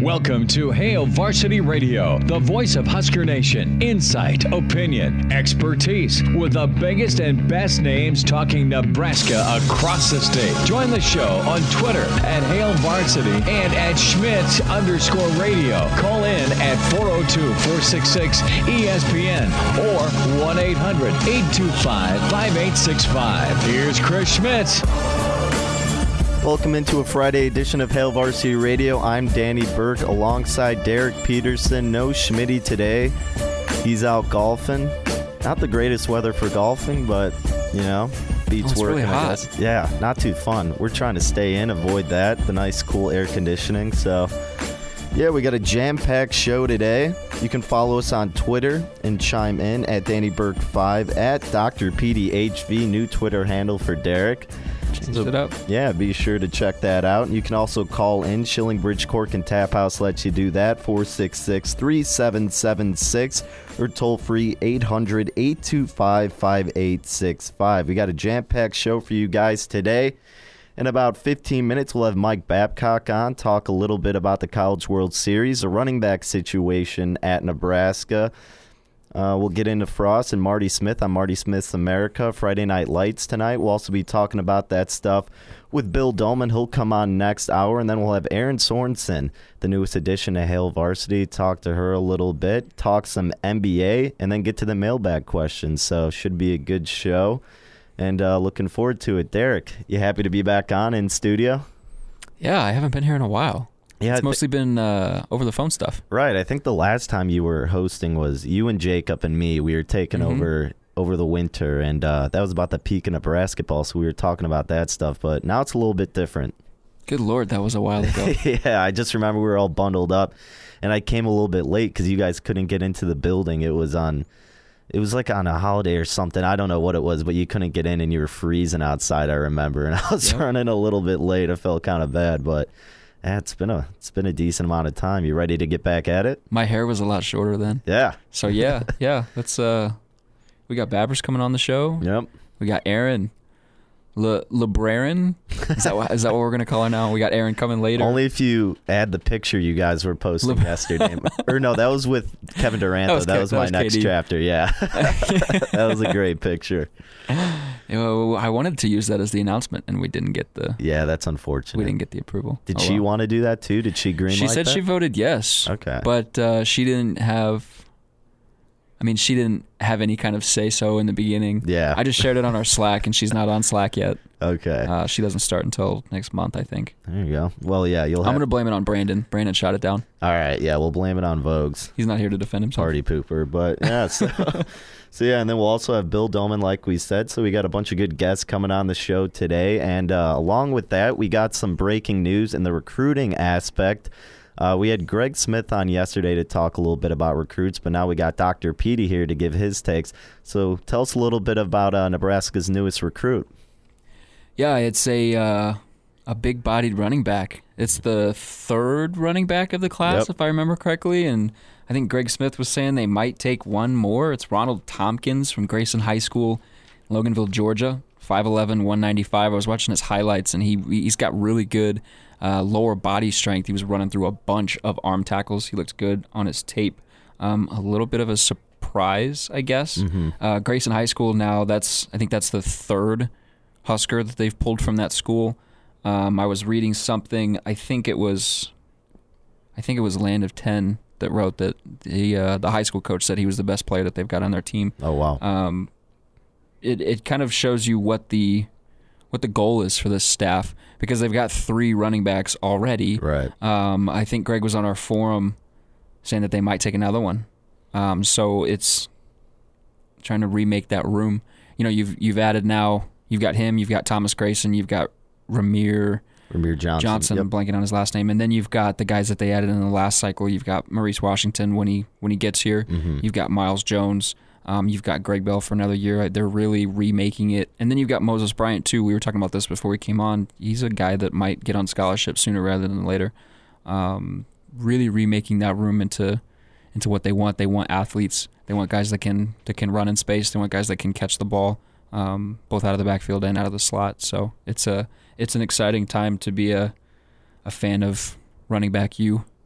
Welcome to Hail Varsity Radio, the voice of Husker Nation. Insight, opinion, expertise, with the biggest and best names talking Nebraska across the state. Join the show on Twitter at Hail Varsity and at Schmitz_radio. Call in at 402-466-ESPN or 1-800-825-5865. Here's Chris Schmitz. Welcome into a Friday edition of Hail Varsity Radio. I'm Danny Burke alongside Derek Peterson. No Schmitty today. He's out golfing. Not the greatest weather for golfing, but, you know, beats work. Really hot. Yeah, not too fun. We're trying to stay in, avoid that, the nice cool air conditioning. So, yeah, we got a jam-packed show today. You can follow us on Twitter and chime in at DannyBurke5, at Dr. PDHV, new Twitter handle for Derek. Changed it up. Yeah, be sure to check that out. You can also call in. Shillingbridge Cork and Tap House lets you do that. 466-3776 or toll free 800-825-5865. We got a jam-packed show for you guys today. In about 15 minutes, we'll have Mike Babcock on, talk a little bit about the College World Series, a running back situation at Nebraska. We'll get into Frost and Marty Smith on Marty Smith's America, Friday Night Lights tonight. We'll also be talking about that stuff with Bill Dolman. He'll come on next hour, and then we'll have Erin Sorensen, the newest addition to Hail Varsity, talk to her a little bit, talk some NBA, and then get to the mailbag questions. So should be a good show, and looking forward to it. Derek, you happy to be back on in studio? Yeah, I haven't been here in a while. Yeah, it's mostly been over the phone stuff. Right. I think the last time you were hosting was you and Jacob and me. We were taking over the winter, and that was about the peak of Nebraska ball, so we were talking about that stuff. But now it's a little bit different. Good Lord, that was a while ago. Yeah, I just remember we were all bundled up, and I came a little bit late because you guys couldn't get into the building. It was like on a holiday or something. I don't know what it was, but you couldn't get in, and you were freezing outside, I remember. And I was running a little bit late. I felt kind of bad, but... yeah, it's been a decent amount of time. You ready to get back at it? My hair was a lot shorter then. Yeah. So yeah. Let's we got Babbers coming on the show. Yep. We got Aaron LeBrarin. Is that what we're gonna call her now? We got Aaron coming later. Only if you add the picture you guys were posting yesterday. Or no, that was with Kevin Durant. That was my next KD. chapter. Yeah. That was a great picture. I wanted to use that as the announcement, and we didn't get the. Yeah, that's unfortunate. We didn't get the approval. Did she want to do that too? Did she greenlight that? She said she voted yes. Okay. But she didn't have. I mean, she didn't have any kind of say-so in the beginning. Yeah. I just shared it on our Slack, and she's not on Slack yet. Okay. She doesn't start until next month, I think. There you go. Well, yeah, I'm going to blame it on Brandon. Brandon shot it down. All right, yeah, we'll blame it on Vogues. He's not here to defend himself. Party pooper, but yeah. So yeah, and then we'll also have Bill Dolman, like we said. So we got a bunch of good guests coming on the show today. And along with that, we got some breaking news in the recruiting aspect. We had Greg Smith on yesterday to talk a little bit about recruits, but now we got Dr. Petey here to give his takes. So tell us a little bit about Nebraska's newest recruit. Yeah, it's a big-bodied running back. It's the third running back of the class, if I remember correctly, and I think Greg Smith was saying they might take one more. It's Ronald Tompkins from Grayson High School, Loganville, Georgia, 5'11", 195. I was watching his highlights, and he's got really good lower body strength. He was running through a bunch of arm tackles. He looks good on his tape. A little bit of a surprise, I guess. Mm-hmm. Grayson High School now, I think that's the third Husker that they've pulled from that school. I was reading something. I think it was Land of 10 that wrote that the high school coach said he was the best player that they've got on their team. Oh wow! It kind of shows you what the goal is for this staff, because they've got 3 running backs already. Right. I think Greg was on our forum saying that they might take another one. So it's trying to remake that room. You know, you've added now. You've got him. You've got Thomas Grayson. You've got Ramir Johnson. Yep. Blanking on his last name. And then you've got the guys that they added in the last cycle. You've got Maurice Washington when he gets here. Mm-hmm. You've got Miles Jones. You've got Greg Bell for another year. They're really remaking it. And then you've got Moses Bryant, too. We were talking about this before we came on. He's a guy that might get on scholarship sooner rather than later. Really remaking that room into what they want. They want athletes. They want guys that can run in space. They want guys that can catch the ball, both out of the backfield and out of the slot. So it's an exciting time to be a fan of running back U.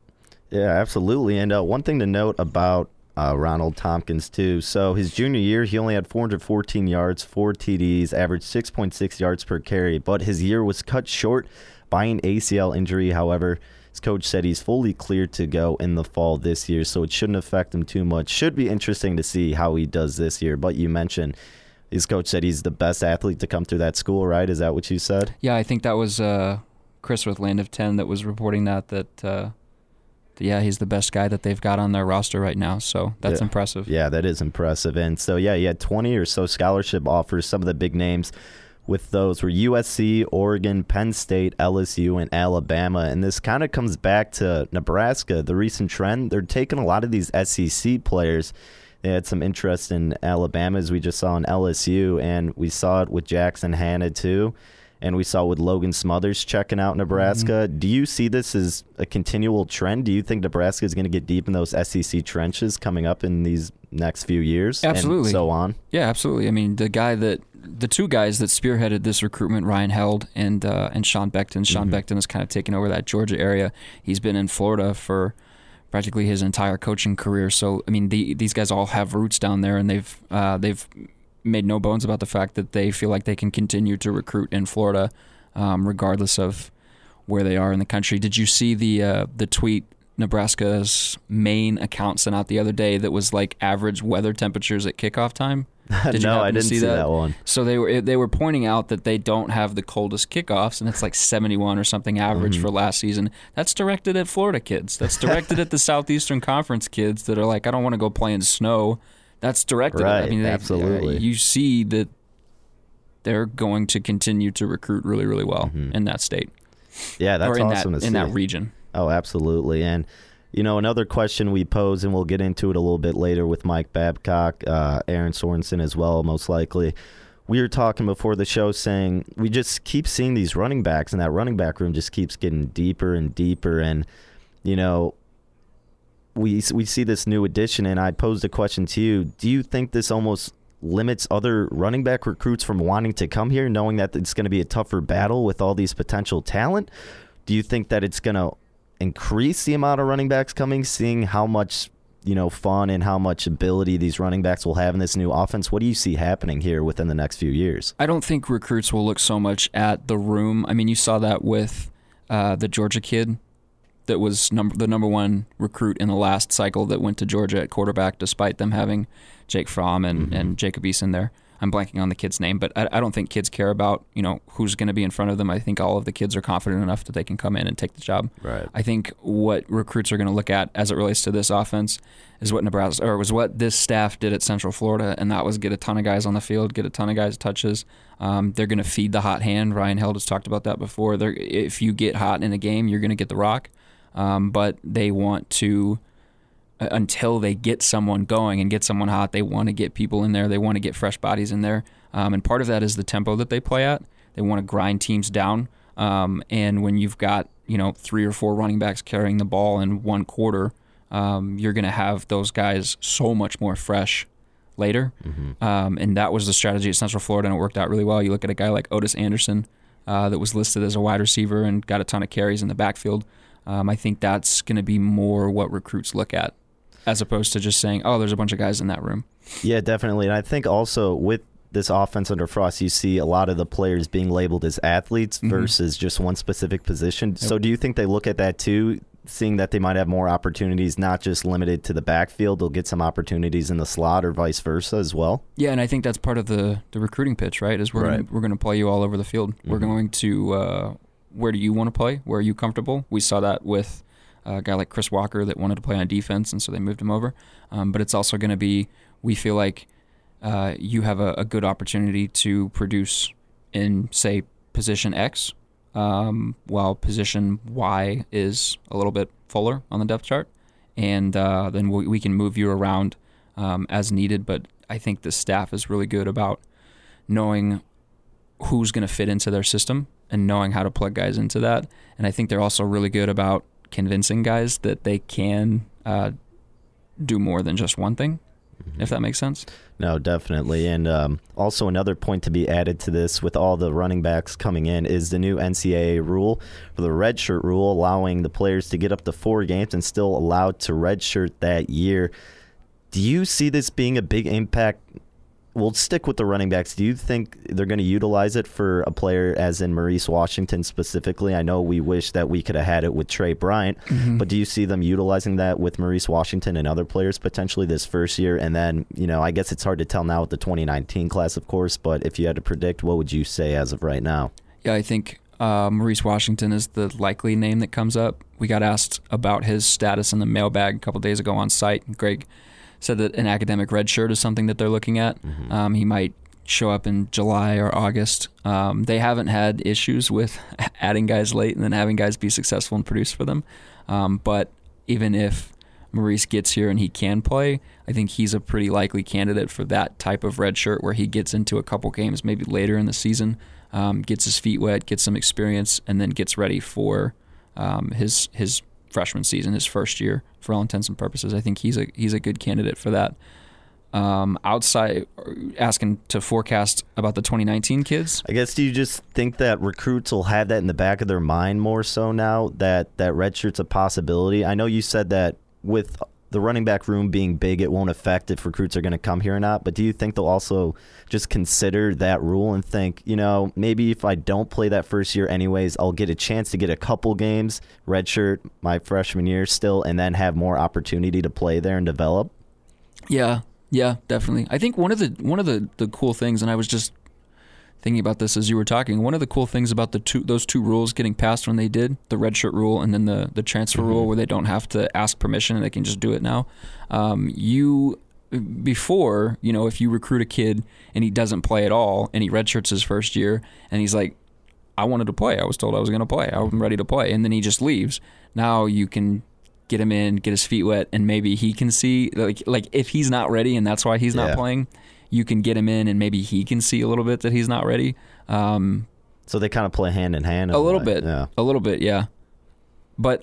Yeah, absolutely. And one thing to note about Ronald Tompkins, too. So his junior year, he only had 414 yards, 4 TDs, averaged 6.6 yards per carry. But his year was cut short by an ACL injury. However, his coach said he's fully cleared to go in the fall this year, so it shouldn't affect him too much. Should be interesting to see how he does this year. But you mentioned his coach said he's the best athlete to come through that school, right? Is that what you said? Yeah, I think that was Chris with Land of 10 that was reporting that yeah, he's the best guy that they've got on their roster right now, so that's impressive. Yeah, that is impressive. And so, yeah, he had 20 or so scholarship offers. Some of the big names with those were USC, Oregon, Penn State, LSU, and Alabama. And this kind of comes back to Nebraska, the recent trend. They're taking a lot of these SEC players. They had some interest in Alabama, as we just saw in LSU, and we saw it with Jackson Hanna, too. And we saw with Logan Smothers checking out Nebraska. Do you see this as a continual trend? Do you think Nebraska is going to get deep in those SEC trenches coming up in these next few years? Absolutely. And so on? Yeah, absolutely. I mean, the two guys that spearheaded this recruitment, Ryan Held and Sean Beckton. Sean Beckton has kind of taken over that Georgia area. He's been in Florida for practically his entire coaching career. So, I mean, these guys all have roots down there, and they've made no bones about the fact that they feel like they can continue to recruit in Florida, regardless of where they are in the country. Did you see the tweet Nebraska's main account sent out the other day that was like average weather temperatures at kickoff time? No, I didn't see that one. So they were pointing out that they don't have the coldest kickoffs, and it's like 71 or something average for last season. That's directed at Florida kids. That's directed at the Southeastern Conference kids that are like, I don't want to go play in snow. That's directed. Right, I mean, absolutely. You see that they're going to continue to recruit really, really well in that state. Yeah, that's awesome to see. In that region. Oh, absolutely. And, you know, another question we pose, and we'll get into it a little bit later with Mike Babcock, Aaron Sorensen as well, most likely. We were talking before the show saying we just keep seeing these running backs, and that running back room just keeps getting deeper and deeper. And, you know, we see this new addition, and I posed a question to you. Do you think this almost limits other running back recruits from wanting to come here, knowing that it's going to be a tougher battle with all these potential talent? Do you think that it's going to increase the amount of running backs coming, seeing how much, you know, fun and how much ability these running backs will have in this new offense? What do you see happening here within the next few years? I don't think recruits will look so much at the room. I mean, you saw that with the Georgia kid that was the number one recruit in the last cycle that went to Georgia at quarterback, despite them having Jake Fromm and Jacob Eason there. I'm blanking on the kid's name, but I don't think kids care about, you know, who's going to be in front of them. I think all of the kids are confident enough that they can come in and take the job. Right. I think what recruits are going to look at as it relates to this offense is was what this staff did at Central Florida, and that was get a ton of guys on the field, get a ton of guys touches. They're going to feed the hot hand. Ryan Held has talked about that before. If you get hot in a game, you're going to get the rock. But they want to, until they get someone going and get someone hot, they want to get people in there. They want to get fresh bodies in there. And part of that is the tempo that they play at. They want to grind teams down. And when you've got, you know, 3 or 4 running backs carrying the ball in one quarter, you're going to have those guys so much more fresh later. And that was the strategy at Central Florida, and it worked out really well. You look at a guy like Otis Anderson that was listed as a wide receiver and got a ton of carries in the backfield. I think that's going to be more what recruits look at, as opposed to just saying, oh, there's a bunch of guys in that room. Yeah, definitely. And I think also with this offense under Frost, you see a lot of the players being labeled as athletes versus just one specific position. Yep. So do you think they look at that too, seeing that they might have more opportunities, not just limited to the backfield, they'll get some opportunities in the slot or vice versa as well? Yeah, and I think that's part of the recruiting pitch, right, is we're going to play you all over the field. We're going to where do you want to play? Where are you comfortable? We saw that with a guy like Chris Walker that wanted to play on defense, and so they moved him over. But it's also going to be, we feel like you have a good opportunity to produce in, say, position X, while position Y is a little bit fuller on the depth chart. And then we can move you around as needed. But I think the staff is really good about knowing who's going to fit into their system and knowing how to plug guys into that. And I think they're also really good about convincing guys that they can do more than just one thing. if that makes sense. No, definitely. And also another point to be added to this with all the running backs coming in is the new NCAA rule for the redshirt rule, allowing the players to get up to 4 games and still allowed to redshirt that year. Do you see this being a big impact? We'll stick with the running backs. Do you think they're going to utilize it for a player as in Maurice Washington specifically? I know we wish that we could have had it with Trey Bryant, but do you see them utilizing that with Maurice Washington and other players potentially this first year? And then, I guess it's hard to tell now with the 2019 class, of course, but if you had to predict, what would you say as of right now? Yeah, I think Maurice Washington is the likely name that comes up. We got asked about his status in the mailbag a couple days ago on site. Greg said that an academic redshirt is something that they're looking at. He might show up in July or August. They haven't had issues with adding guys late and then having guys be successful and produce for them. But even if Maurice gets here and he can play, I think he's a pretty likely candidate for that type of redshirt where he gets into a couple games maybe later in the season, gets his feet wet, gets some experience, and then gets ready for his freshman season, his first year, for all intents and purposes. I think he's a good candidate for that. Outside, asking to forecast about the 2019 kids. I guess, do you just think that recruits will have that in the back of their mind more so now that redshirt's a possibility? I know you said that with the running back room being big, it won't affect if recruits are going to come here or not, but do you think they'll also just consider that rule and think, maybe if I don't play that first year anyways, I'll get a chance to get a couple games, redshirt my freshman year still, and then have more opportunity to play there and develop? Yeah, definitely. I think one of the cool things, and I was just thinking about this as you were talking, one of the cool things about those two rules getting passed when they did, the redshirt rule and then the transfer rule where they don't have to ask permission and they can just do it now. Before, if you recruit a kid and he doesn't play at all and he redshirts his first year and he's like, I wanted to play. I was told I was going to play. I'm ready to play. And then he just leaves. Now you can get him in, get his feet wet, and maybe he can see, like if he's not ready and that's why he's not playing, you can get him in and maybe he can see a little bit that he's not ready. So they kind of play hand in hand. A little bit, yeah. But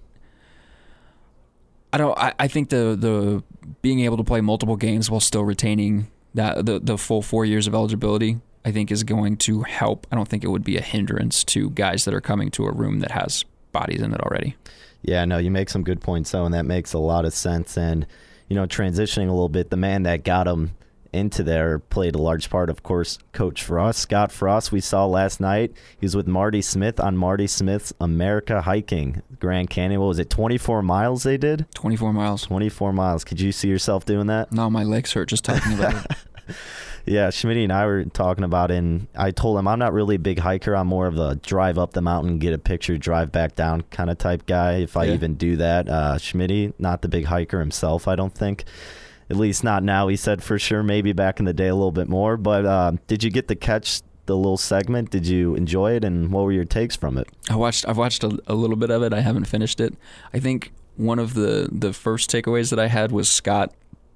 I think the being able to play multiple games while still retaining that the full 4 years of eligibility, I think is going to help. I don't think it would be a hindrance to guys that are coming to a room that has bodies in it already. Yeah, no, you make some good points, though, and that makes a lot of sense. And, transitioning a little bit, the man that got him into there played a large part, of course, Coach Frost. Scott Frost, we saw last night. He was with Marty Smith on Marty Smith's America Hiking Grand Canyon. What was it, 24 miles they did? 24 miles. 24 miles. Could you see yourself doing that? No, my legs hurt just talking about it. Yeah, Schmitty and I were talking about it, and I told him I'm not really a big hiker. I'm more of a drive up the mountain, get a picture, drive back down kind of type guy, if I even do that. Schmitty, not the big hiker himself, I don't think. At least not now. He said for sure maybe back in the day a little bit more. But did you get to catch the little segment? Did you enjoy it, and what were your takes from it? I've watched a little bit of it. I haven't finished it. I think one of the first takeaways that I had was Scott.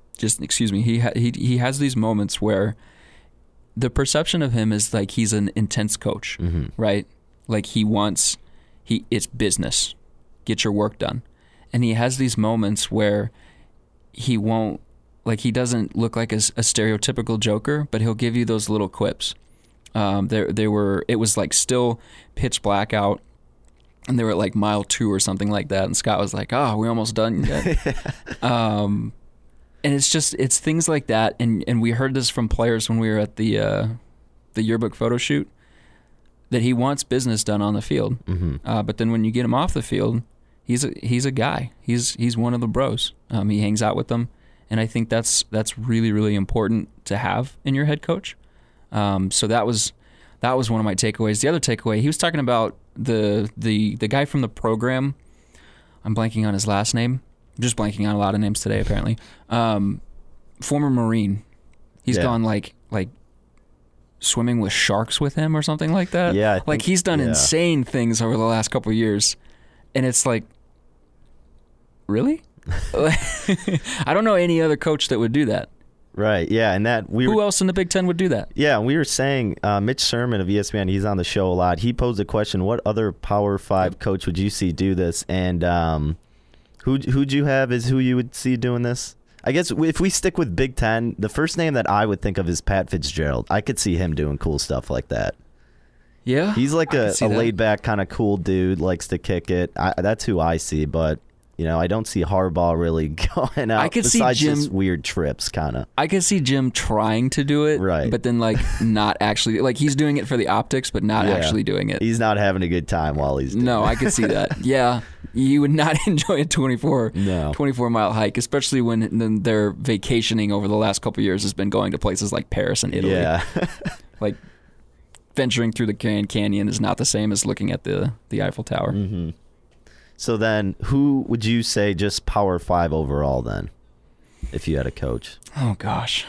He has these moments where the perception of him is like he's an intense coach, right? Like it's business. Get your work done. And he has these moments where he doesn't look like a stereotypical joker, but he'll give you those little quips. It was like still pitch black out, and they were at like mile 2 or something like that. And Scott was like, "Oh, we're almost done yet." And it's things like that, and we heard this from players when we were at the yearbook photo shoot, that he wants business done on the field. But then when you get him off the field, he's a guy. He's one of the bros. He hangs out with them, and I think that's really, really important to have in your head coach. So that was one of my takeaways. The other takeaway, he was talking about the guy from the program. I'm blanking on his last name. I'm just blanking on a lot of names today, apparently. Former Marine. He's gone like swimming with sharks with him or something like that. Yeah. He's done insane things over the last couple of years. And it's like, really? I don't know any other coach that would do that. Right, yeah, and who else in the Big Ten would do that? Yeah, we were saying Mitch Sherman of ESPN, he's on the show a lot. He posed a question: what other Power 5 coach would you see do this? And who'd you have as who you would see doing this? I guess if we stick with Big Ten, the first name that I would think of is Pat Fitzgerald. I could see him doing cool stuff like that. Yeah. He's like a laid-back kind of cool dude, likes to kick it. That's who I see, but I don't see Harbaugh really going out. I could besides see Jim, just weird trips, kind of. I could see Jim trying to do it, right? But then not actually, he's doing it for the optics, but not actually doing it. He's not having a good time while he's doing it. I could see that. Yeah, you would not enjoy a 24-mile hike, especially when their vacationing over the last couple of years has been going to places like Paris and Italy. Yeah, venturing through the Grand Canyon is not the same as looking at the Eiffel Tower. Mm-hmm. So then, who would you say just Power 5 overall then, if you had a coach? Oh, gosh.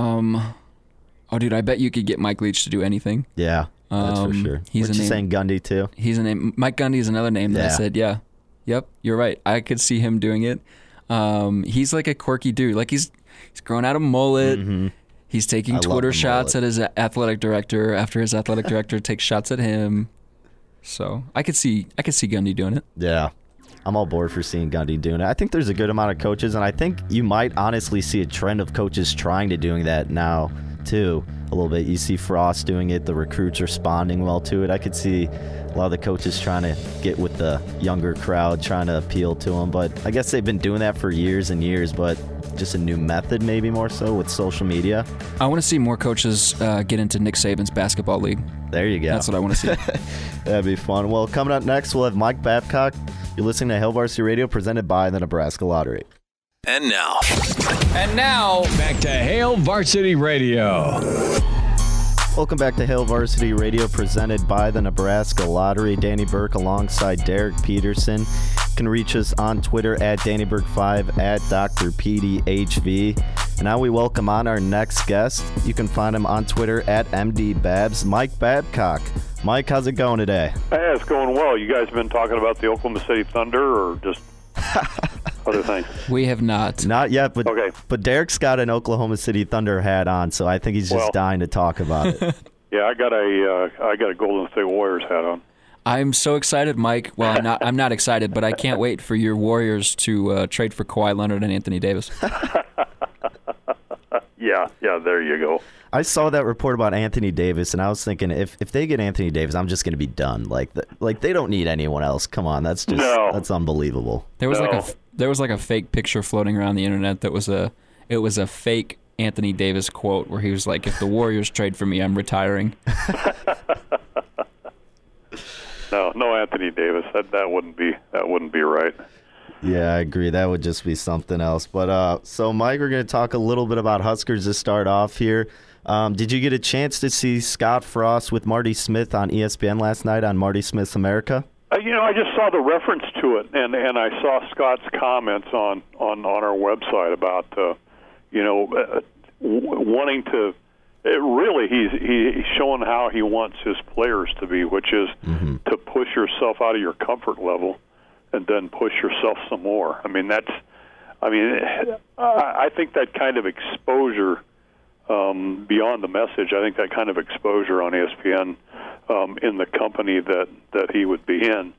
Dude, I bet you could get Mike Leach to do anything. Yeah, that's for sure. We're just saying Gundy, too? He's a name. Mike Gundy is another name that I said, yeah. Yep, you're right. I could see him doing it. He's like a quirky dude. He's grown out a mullet. Mm-hmm. He's taking Twitter shots at his athletic director after his athletic director takes shots at him. So I could see Gundy doing it. Yeah, I'm all board for seeing Gundy doing it. I think there's a good amount of coaches, and I think you might honestly see a trend of coaches trying to doing that now too. A little bit. You see Frost doing it. The recruits responding well to it. I could see a lot of the coaches trying to get with the younger crowd, trying to appeal to them. But I guess they've been doing that for years and years. But just a new method, maybe more so with social media. I want to see more coaches get into Nick Saban's basketball league. There you go. That's what I want to see. That'd be fun. Well, coming up next, we'll have Mike Babcock. You're listening to Hail Varsity Radio, presented by the Nebraska Lottery. And now, back to Hail Varsity Radio. Welcome back to Hail Varsity Radio, presented by the Nebraska Lottery. Danny Burke alongside Derek Peterson. You can reach us on Twitter at DannyBurke5, at Dr. PDHV. And now we welcome on our next guest. You can find him on Twitter at MDBabs, Mike Babcock. Mike, how's it going today? Hey, it's going well. You guys been talking about the Oklahoma City Thunder or just other things? We have not. Not yet, but okay. But Derek's got an Oklahoma City Thunder hat on, so I think he's just dying to talk about it. Yeah, I got a Golden State Warriors hat on. I'm so excited, Mike. Well, I'm not excited, but I can't wait for your Warriors to trade for Kawhi Leonard and Anthony Davis. Yeah, there you go. I saw that report about Anthony Davis, and I was thinking, if they get Anthony Davis, I'm just going to be done. Like they don't need anyone else. Come on, that's unbelievable. There was like a fake picture floating around the internet that was a fake Anthony Davis quote where he was like, "If the Warriors trade for me, I'm retiring." No, Anthony Davis. That wouldn't be right. Yeah, I agree. That would just be something else. But so, Mike, we're going to talk a little bit about Huskers to start off here. Did you get a chance to see Scott Frost with Marty Smith on ESPN last night on Marty Smith's America? I just saw the reference to it, and I saw Scott's comments on our website about wanting to. Really, he's showing how he wants his players to be, which is to push yourself out of your comfort level and then push yourself some more. I think that kind of exposure, beyond the message, I think that kind of exposure on ESPN in the company that he would be in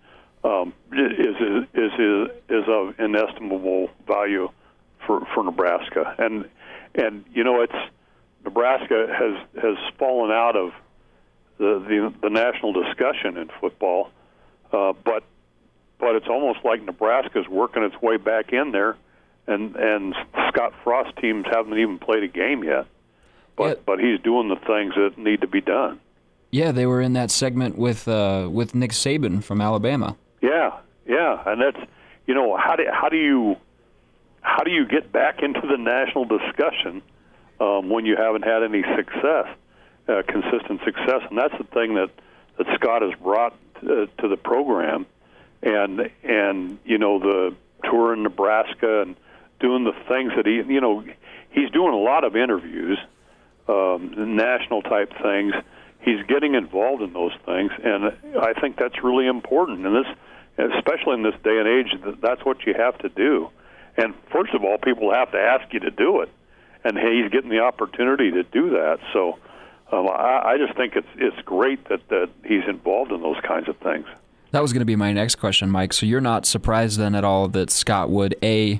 is of inestimable value for Nebraska. And it's Nebraska has fallen out of the national discussion in football, but it's almost like Nebraska's working its way back in there, and Scott Frost teams haven't even played a game yet. But he's doing the things that need to be done. Yeah, they were in that segment with Nick Saban from Alabama. Yeah, and that's how do you get back into the national discussion when you haven't had any success, consistent success, and that's the thing that Scott has brought to the program, and the tour in Nebraska and doing the things that he's doing a lot of interviews, national type things. He's getting involved in those things, and I think that's really important. And especially in this day and age, that's what you have to do. And first of all, people have to ask you to do it, and he's getting the opportunity to do that. So I just think it's great that he's involved in those kinds of things. That was going to be my next question, Mike. So you're not surprised then at all that Scott would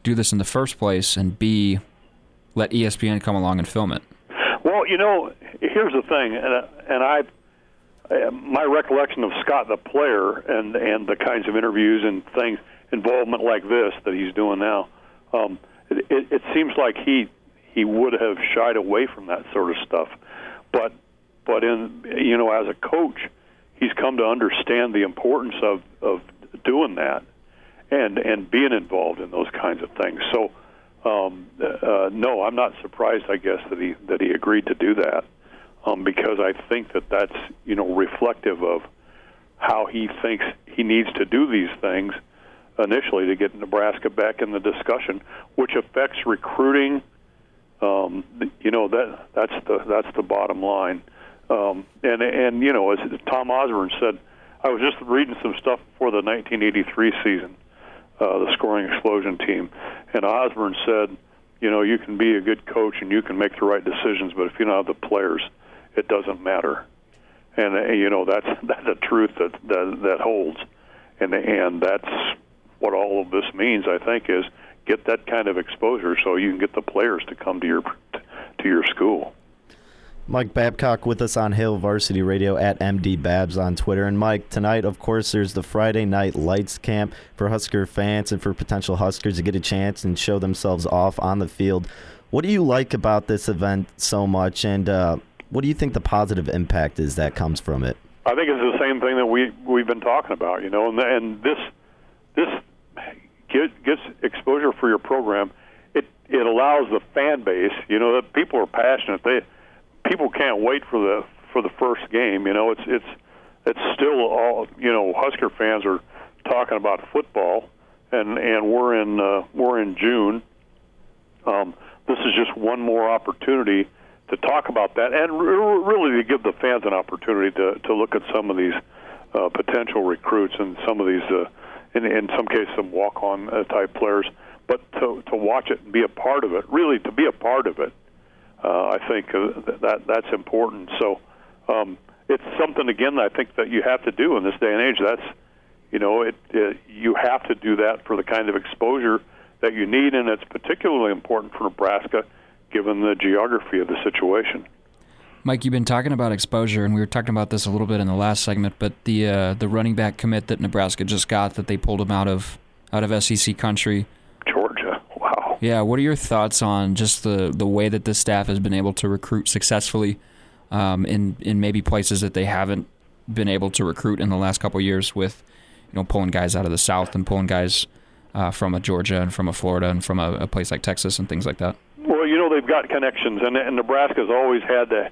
do this in the first place, and B, let ESPN come along and film it? Well, here's the thing, and my recollection of Scott the player and the kinds of interviews and things, involvement like this that he's doing now, it seems like he would have shied away from that sort of stuff, but as a coach, he's come to understand the importance of doing that and being involved in those kinds of things. So no, I'm not surprised, I guess, that he agreed to do that, because I think that's reflective of how he thinks he needs to do these things initially to get Nebraska back in the discussion, which affects recruiting. That's the bottom line. As Tom Osborne said, I was just reading some stuff before the 1983 season, the scoring explosion team, and Osborne said, you can be a good coach and you can make the right decisions, but if you don't have the players, it doesn't matter. And that's a truth that holds, and that's what all of this means, I think, is get that kind of exposure so you can get the players to come to your school. Mike Babcock with us on Hail Varsity Radio at MD Babs on Twitter. And Mike, tonight, of course, there's the Friday Night Lights Camp for Husker fans and for potential Huskers to get a chance and show themselves off on the field. What do you like about this event so much, and what do you think the positive impact is that comes from it? I think it's the same thing that we've been talking about, and this gets exposure for your program. It allows the fan base, that people are passionate. People can't wait for the first game. It's still all, Husker fans are talking about football, and we're in June. This is just one more opportunity to talk about that, and really to give the fans an opportunity to look at some of these potential recruits and some of these, in some cases, some walk-on type players, but to watch it and be a part of it. Really, to be a part of it. I think that's important. So it's something, again, I think that you have to do in this day and age. That's, you have to do that for the kind of exposure that you need, and it's particularly important for Nebraska given the geography of the situation. Mike, you've been talking about exposure, and we were talking about this a little bit in the last segment, but the running back commit that Nebraska just got, that they pulled him out of SEC country. Georgia, wow. Yeah, what are your thoughts on just the way that this staff has been able to recruit successfully in maybe places that they haven't been able to recruit in the last couple of years, with pulling guys out of the South and pulling guys from a Georgia and from a Florida and from a place like Texas and things like that? Well, they've got connections, and Nebraska's always had that.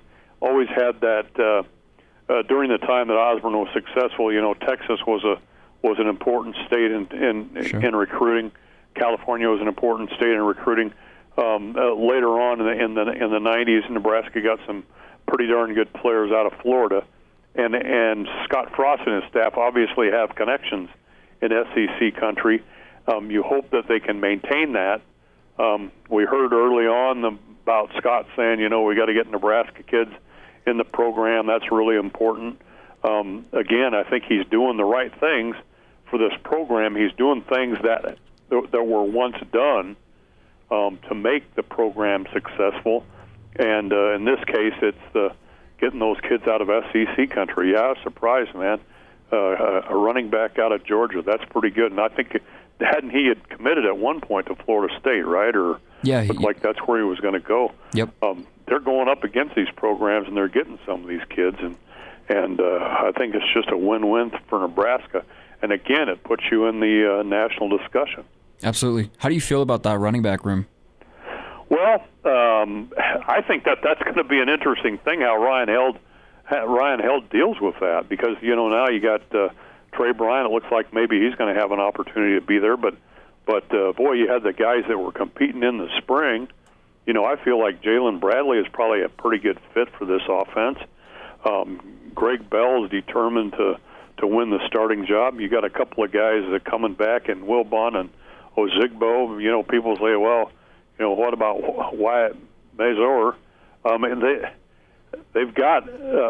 During the time that Osborne was successful, Texas was an important state in recruiting. California was an important state in recruiting. Later on in the 90s, Nebraska got some pretty darn good players out of Florida, and Scott Frost and his staff obviously have connections in SEC country. You hope that they can maintain that. We heard early on about Scott saying, we got to get Nebraska kids in the program. That's really important. Again, I think he's doing the right things for this program. He's doing things that were once done to make the program successful. And in this case, it's getting those kids out of SEC country. Yeah, I was surprised, man. A running back out of Georgia, that's pretty good. And I think hadn't he had committed at one point to Florida State, right? Or yeah, looked like that's where he was going to go. Yep. They're going up against these programs, and they're getting some of these kids, and I think it's just a win-win for Nebraska. And again, it puts you in the national discussion. Absolutely. How do you feel about that running back room? Well, I think that's going to be an interesting thing, how Ryan Held deals with that, because now you got Trey Bryant. It looks like maybe he's going to have an opportunity to be there, but boy, you had the guys that were competing in the spring. I feel like Jalen Bradley is probably a pretty good fit for this offense. Greg Bell is determined to win the starting job. You got a couple of guys that are coming back, and Wilbon and Ozigbo. People say, well, what about Wyatt Mazur? And they've got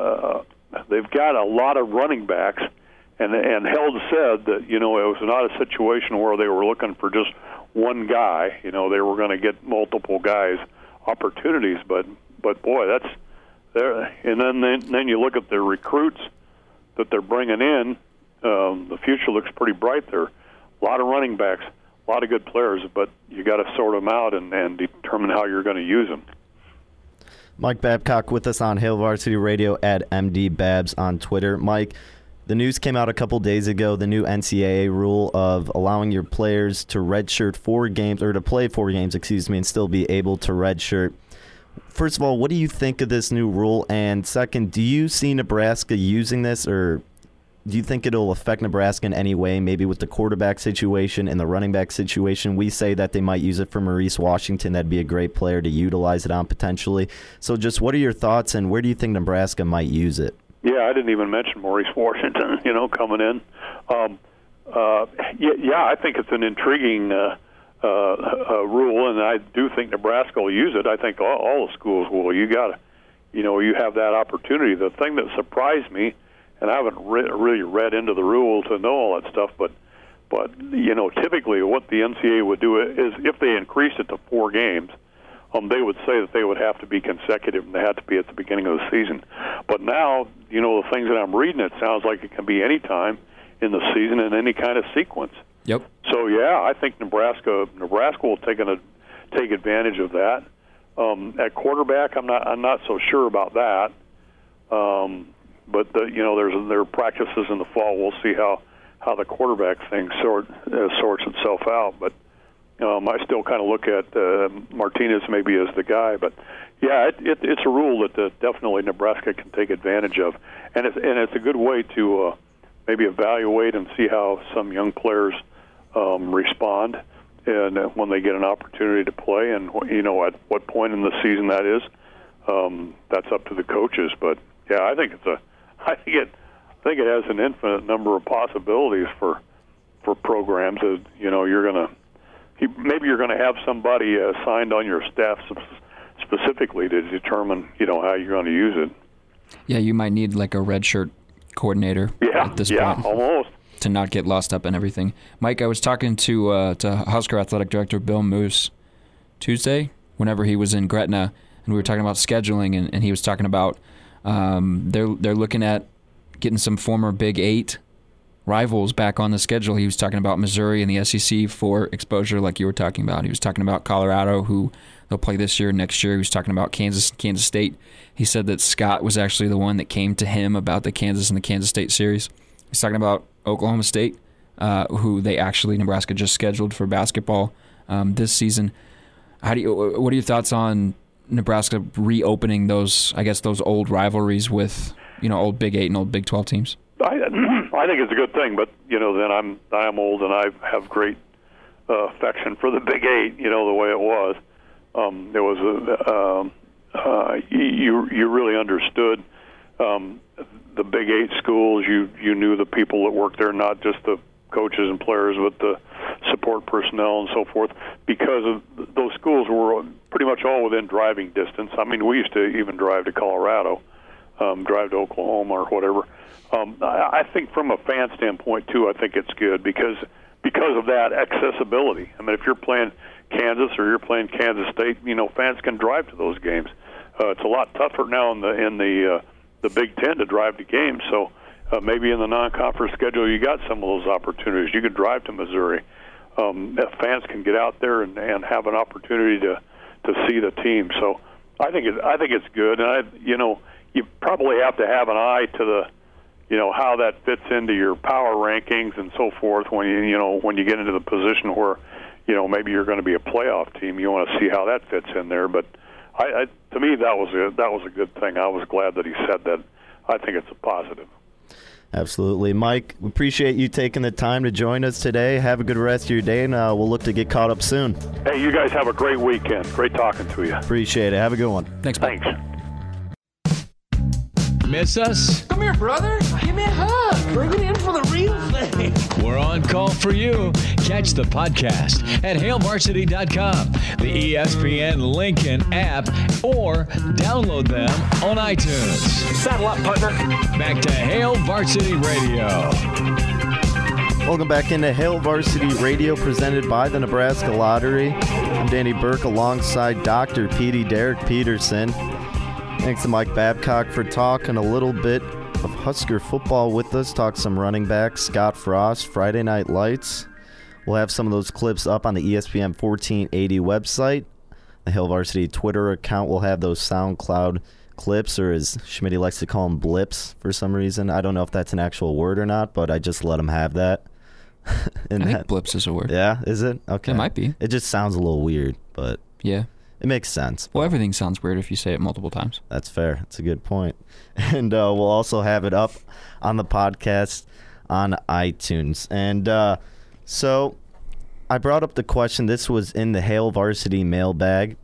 a lot of running backs, and Held said that it was not a situation where they were looking for just one guy. They were going to get multiple guys opportunities, but boy, that's there. And then you look at the recruits that they're bringing in. The future looks pretty bright there. A lot of running backs, a lot of good players, but you got to sort them out and determine how you're going to use them. Mike Babcock with us on Hail Varsity Radio at MDBabs on Twitter. Mike, the news came out a couple days ago, the new NCAA rule of allowing your players to redshirt 4 games, or to play 4 games, and still be able to redshirt. First of all, what do you think of this new rule? And second, do you see Nebraska using this, or do you think it'll affect Nebraska in any way, maybe with the quarterback situation and the running back situation? We say that they might use it for Maurice Washington. That'd be a great player to utilize it on potentially. So just what are your thoughts, and where do you think Nebraska might use it? Yeah, I didn't even mention Maurice Washington, coming in. I think it's an intriguing rule, and I do think Nebraska will use it. I think all the schools will. You have that opportunity. The thing that surprised me, and I haven't really read into the rule to know all that stuff, but typically what the NCAA would do is if they increased it to 4 games, they would say that they would have to be consecutive and they had to be at the beginning of the season. But now, the things that I'm reading, it sounds like it can be any time in the season in any kind of sequence. Yep. So I think Nebraska will take advantage of that. At quarterback, I'm not so sure about that. But there are practices in the fall. We'll see how the quarterback thing sorts itself out. But I still kind of look at Martinez maybe as the guy. But it's a rule that definitely Nebraska can take advantage of, and it's a good way to maybe evaluate and see how some young players respond, and when they get an opportunity to play, and at what point in the season that is. That's up to the coaches. But I think it has an infinite number of possibilities for programs. That maybe you're going to have somebody assigned on your staff specifically to determine how you're going to use it. Yeah, you might need like a redshirt coordinator at this point. Almost. To not get lost up in everything. Mike, I was talking to Husker Athletic Director Bill Moose Tuesday whenever he was in Gretna, and we were talking about scheduling, and he was talking about they're looking at getting some former Big 8 rivals back on the schedule. He was talking about Missouri and the SEC for exposure like you were talking about. He was talking about Colorado, who they'll play this year, next year. He was talking about Kansas State. He said that Scott was actually the one that came to him about the Kansas and the Kansas State series. He's talking about Oklahoma State, who Nebraska just scheduled for basketball this season. What are your thoughts on Nebraska reopening those old rivalries with old Big 8 and old Big 12 teams? I think it's a good thing, but then I'm old and I have great affection for the Big 8. The way it was. It was you really understood. The Big 8 schools, you knew the people that worked there, not just the coaches and players, but the support personnel and so forth, because of those schools were pretty much all within driving distance. I mean, we used to even drive to Colorado, drive to Oklahoma or whatever. I think from a fan standpoint, too, I think it's good because of that accessibility. I mean, if you're playing Kansas or you're playing Kansas State, fans can drive to those games. It's a lot tougher now in the Big Ten to drive to games. So maybe in the non-conference schedule, you got some of those opportunities. You could drive to Missouri. Fans can get out there and have an opportunity to see the team. So I think it's good. And you probably have to have an eye to the how that fits into your power rankings and so forth. When you get into the position where maybe you're going to be a playoff team, you want to see how that fits in there. But to me, that was a good thing. I was glad that he said that. I think it's a positive. Absolutely. Mike, we appreciate you taking the time to join us today. Have a good rest of your day, and we'll look to get caught up soon. Hey, you guys have a great weekend. Great talking to you. Appreciate it. Have a good one. Thanks. Thanks. Miss us? Come here, brother. Give me a hug. Bring it in for the real thing. We're on call for you. Catch the podcast at HailVarsity.com, the ESPN Lincoln app, or download them on iTunes. Saddle up, partner. Back to Hail Varsity Radio. Welcome back into Hail Varsity Radio, presented by the Nebraska Lottery. I'm Danny Burke alongside Dr. Petey Derek Peterson. Thanks to Mike Babcock for talking a little bit of Husker football with us. Talk some running backs, Scott Frost, Friday Night Lights. We'll have some of those clips up on the ESPN 1480 website. The Hail Varsity Twitter account will have those SoundCloud clips, or as Schmitty likes to call them, blips for some reason. I don't know if that's an actual word or not, but I just let him have that. I think blips is a word. Yeah, is it? Okay. It might be. It just sounds a little weird, but yeah, it makes sense. Well, everything sounds weird if you say it multiple times. That's fair. That's a good point. And we'll also have it up on the podcast on iTunes. And so I brought up the question. This was in the Hail Varsity mailbag.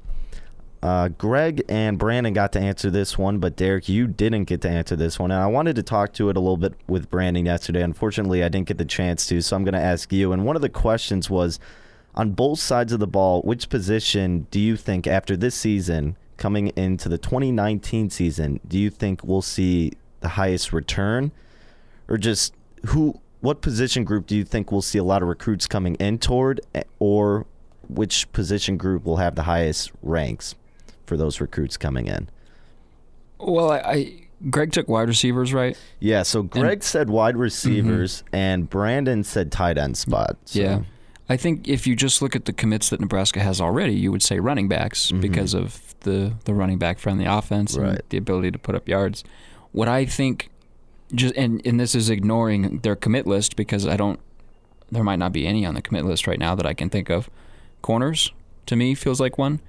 Greg and Brandon got to answer this one, but Derek, you didn't get to answer this one. And I wanted to talk to it a little bit with Brandon yesterday. Unfortunately, I didn't get the chance to, so I'm going to ask you. And one of the questions was, on both sides of the ball, which position do you think after this season, coming into the 2019 season, do you think we'll see the highest return? Or just what position group do you think we'll see a lot of recruits coming in toward? Or which position group will have the highest ranks for those recruits coming in? Well, Greg took wide receivers, right? Yeah, so Greg said wide receivers, and Brandon said tight end spot. So. Yeah. I think if you just look at the commits that Nebraska has already, you would say running backs because of the running back-friendly offense and the ability to put up yards. What I think, and this is ignoring their commit list because there might not be any on the commit list right now that I can think of. Corners, to me, feels like one.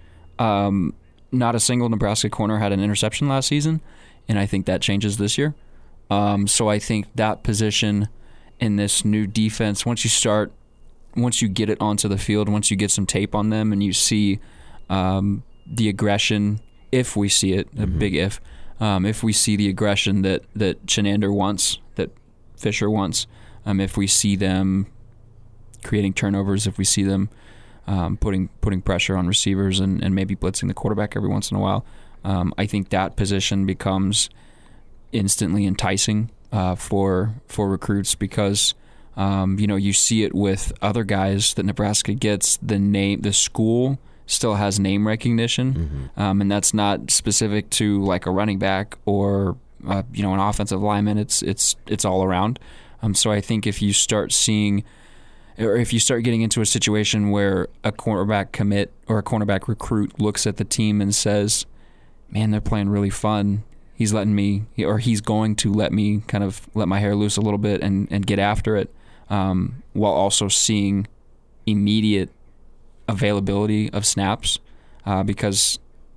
Not a single Nebraska corner had an interception last season, and I think that changes this year. So I think that position in this new defense, once you get it onto the field, once you get some tape on them and you see the aggression, if we see it, a big if we see the aggression that Chinander wants, that Fisher wants, if we see them creating turnovers, if we see them putting pressure on receivers and maybe blitzing the quarterback every once in a while, I think that position becomes instantly enticing for recruits because you see it with other guys that Nebraska gets. The school still has name recognition, and that's not specific to like a running back or an offensive lineman. It's all around. So I think if you start seeing, or if you start getting into a situation where a cornerback commit or a cornerback recruit looks at the team and says, "Man, they're playing really fun. He's going to let me kind of let my hair loose a little bit and get after it," while also seeing immediate availability of snaps, because,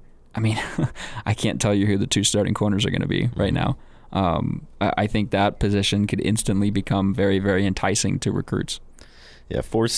I can't tell you who the two starting corners are going to be right now. I think that position could instantly become very, very enticing to recruits. Yeah,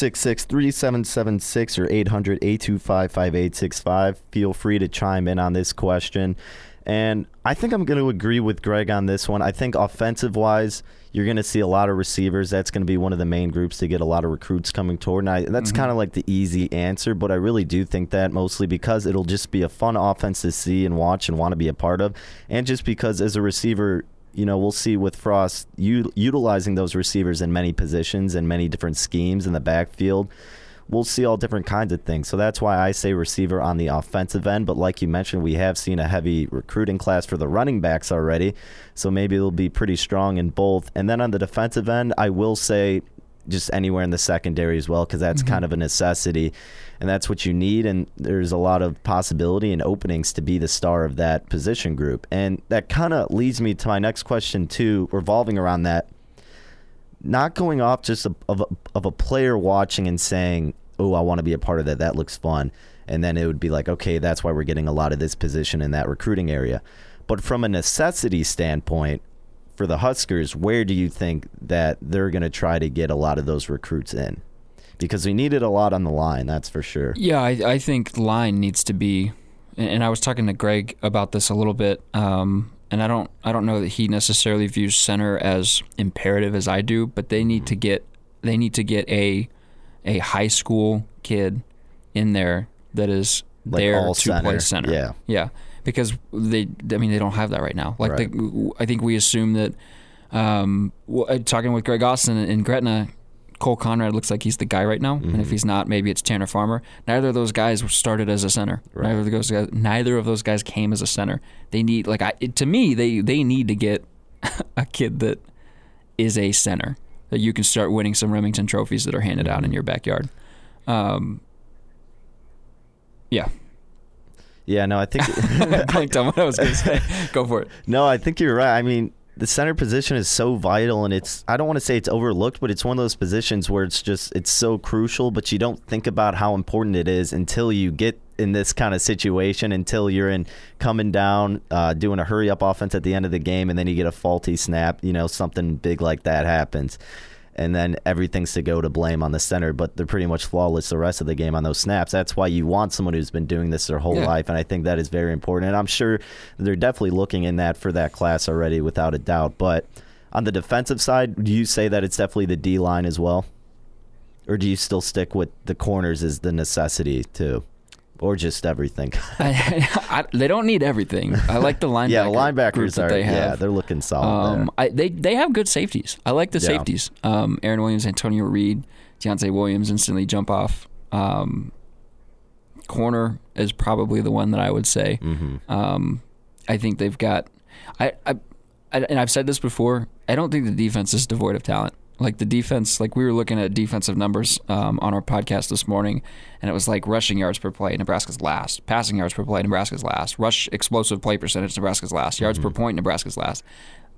466-3776 or 800-825-5865. Feel free to chime in on this question. And I think I'm going to agree with Greg on this one. I think offensive-wise, you're going to see a lot of receivers. That's going to be one of the main groups to get a lot of recruits coming toward. And that's kind of like the easy answer, but I really do think that mostly because it'll just be a fun offense to see and watch and want to be a part of. And just because as a receiver, we'll see with Frost utilizing those receivers in many positions and many different schemes in the backfield. We'll see all different kinds of things. So that's why I say receiver on the offensive end. But like you mentioned, we have seen a heavy recruiting class for the running backs already. So maybe it'll be pretty strong in both. And then on the defensive end, I will say just anywhere in the secondary as well, because that's kind of a necessity. And that's what you need. And there's a lot of possibility and openings to be the star of that position group. And that kind of leads me to my next question, too, revolving around that. Not going off just of a player watching and saying, "Oh, I want to be a part of that. That looks fun." And then it would be like, okay, that's why we're getting a lot of this position in that recruiting area. But from a necessity standpoint, for the Huskers, where do you think that they're going to try to get a lot of those recruits in? Because we needed a lot on the line, that's for sure. Yeah, I think line needs to be, and I was talking to Greg about this a little bit, and I don't know that he necessarily views center as imperative as I do, but they need to get a high school kid in there that is like there to play center. Yeah, because they don't have that right now. Like I think we assume that talking with Greg Austin in Gretna, Cole Conrad looks like he's the guy right now, and if he's not, maybe it's Tanner Farmer. Neither of those guys started as a center. Right. Neither of those guys came as a center. They need to me they need to get a kid that is a center that you can start winning some Remington trophies that are handed out in your backyard. Yeah. Yeah, no, I think I blanked on what I was going to say. Go for it. No, I think you're right. I mean, the center position is so vital, and I don't want to say it's overlooked, but it's one of those positions where it's so crucial, but you don't think about how important it is until you get in this kind of situation, until you're coming down, doing a hurry-up offense at the end of the game, and then you get a faulty snap, something big like that happens. And then everything's to go to blame on the center, but they're pretty much flawless the rest of the game on those snaps. That's why you want someone who's been doing this their whole life, and I think that is very important. And I'm sure they're definitely looking in that for that class already, without a doubt. But on the defensive side, do you say that it's definitely the D-line as well? Or do you still stick with the corners as the necessity too? Or just everything? They don't need everything. I like the linebacker. Yeah, the linebackers that they have. Yeah, they're looking solid there. They have good safeties. I like the safeties. Aaron Williams, Antonio Reed, Deontay Williams instantly jump off. Corner is probably the one that I would say. I think they've got. And I've said this before. I don't think the defense is devoid of talent. Like the defense, like we were looking at defensive numbers on our podcast this morning, and it was like rushing yards per play, Nebraska's last. Passing yards per play, Nebraska's last. Rush explosive play percentage, Nebraska's last. Yards per point, Nebraska's last.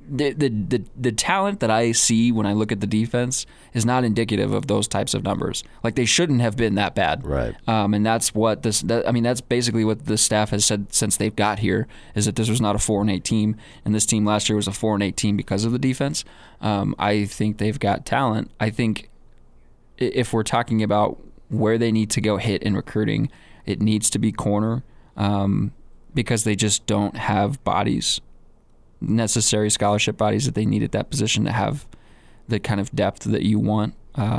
The talent that I see when I look at the defense is not indicative of those types of numbers. Like they shouldn't have been that bad. Right. And that's what that's basically what the staff has said since they've got here, is that this was not a 4-8 team, and this team last year was a 4-8 team because of the defense. I think they've got talent. I think if we're talking about where they need to go hit in recruiting, it needs to be corner, because they just don't have bodies, necessary scholarship bodies that they need at that position to have the kind of depth that you want.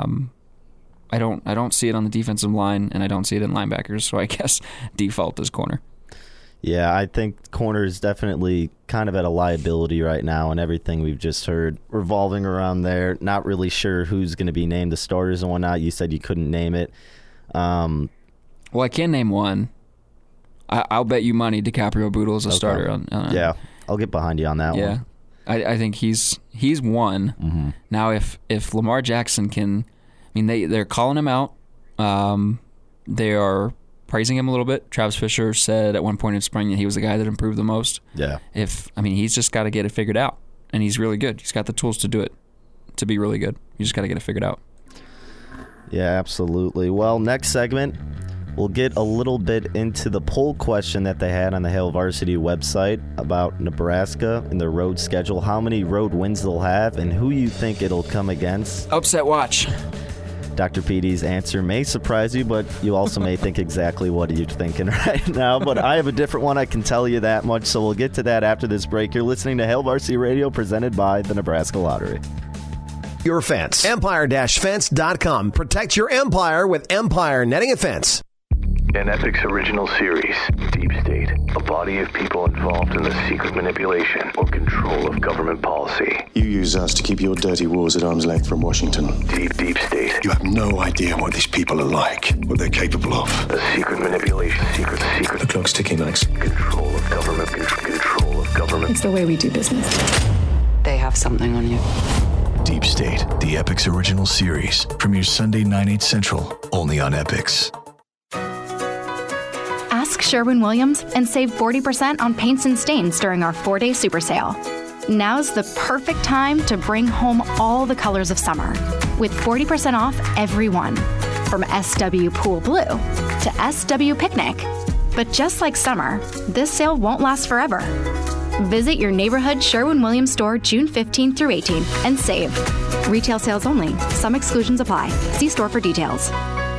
I don't see it on the defensive line, and I don't see it in linebackers, so I guess default is corner. Yeah, I think corner is definitely kind of at a liability right now, and everything we've just heard revolving around there. Not really sure who's going to be named the starters and whatnot. You said you couldn't name it. Well, I can name one. I'll bet you money DiCaprio Bootle is a starter. Yeah, I'll get behind you on that one. Yeah, I think he's one. Now, if Lamar Jackson can, I mean, they're calling him out. They are praising him a little bit. Travis Fisher said at one point in spring that he was the guy that improved the most. Yeah. He's just got to get it figured out, and he's really good. He's got the tools to do it, to be really good. You just got to get it figured out. Yeah, absolutely. Well, next segment, we'll get a little bit into the poll question that they had on the Hail Varsity website about Nebraska and their road schedule, how many road wins they'll have, and who you think it'll come against. Upset watch. Dr. PD's answer may surprise you, but you also may think exactly what you're thinking right now. But I have a different one, I can tell you that much, so we'll get to that after this break. You're listening to Hail Varsity Radio, presented by the Nebraska Lottery. Your fence. Empire-fence.com. Protect your empire with Empire Netting and Fence. An Epix original series, Deep State, a body of people involved in the secret manipulation or control of government policy. You use us to keep your dirty wars at arm's length from Washington. Deep State. You have no idea what these people are like, what they're capable of. The secret manipulation, secret. The clock's ticking, Max. Control of government, control of government. It's the way we do business. They have something on you. Deep State, the Epix original series, premieres Sunday 9/8 Central, only on Epix. Ask Sherwin-Williams and save 40% on paints and stains during our 4-day super sale. Now's the perfect time to bring home all the colors of summer with 40% off every one, from SW Pool Blue to SW Picnic. But just like summer, this sale won't last forever. Visit your neighborhood Sherwin-Williams store June 15th through 18th and save. Retail sales only. Some exclusions apply. See store for details.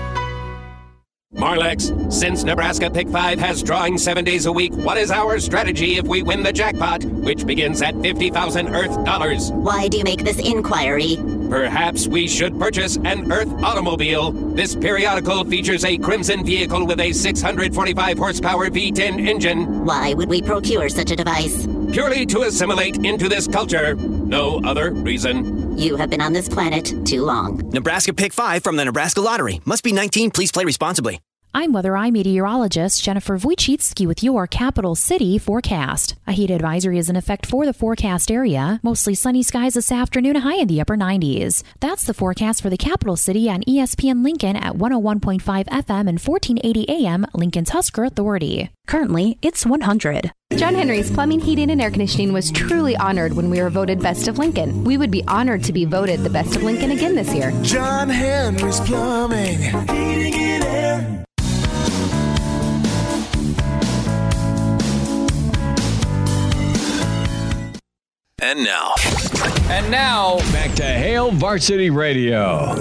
Marlex, since Nebraska Pick 5 has drawing 7 days a week, what is our strategy if we win the jackpot, which begins at 50,000 Earth dollars? Why do you make this inquiry? Perhaps we should purchase an Earth automobile. This periodical features a crimson vehicle with a 645 horsepower V10 engine. Why would we procure such a device? Purely to assimilate into this culture. No other reason. You have been on this planet too long. Nebraska Pick 5 from the Nebraska Lottery. Must be 19. Please play responsibly. I'm Weather Eye meteorologist Jennifer Wojcicki with your Capital City forecast. A heat advisory is in effect for the forecast area. Mostly sunny skies this afternoon, a high in the upper 90s. That's the forecast for the Capital City on ESPN Lincoln at 101.5 FM and 1480 AM, Lincoln's Husker Authority. Currently, it's 100. John Henry's Plumbing, Heating, and Air Conditioning was truly honored when we were voted Best of Lincoln. We would be honored to be voted the Best of Lincoln again this year. John Henry's Plumbing, Heating, and Air. And now, back to Hail Varsity Radio.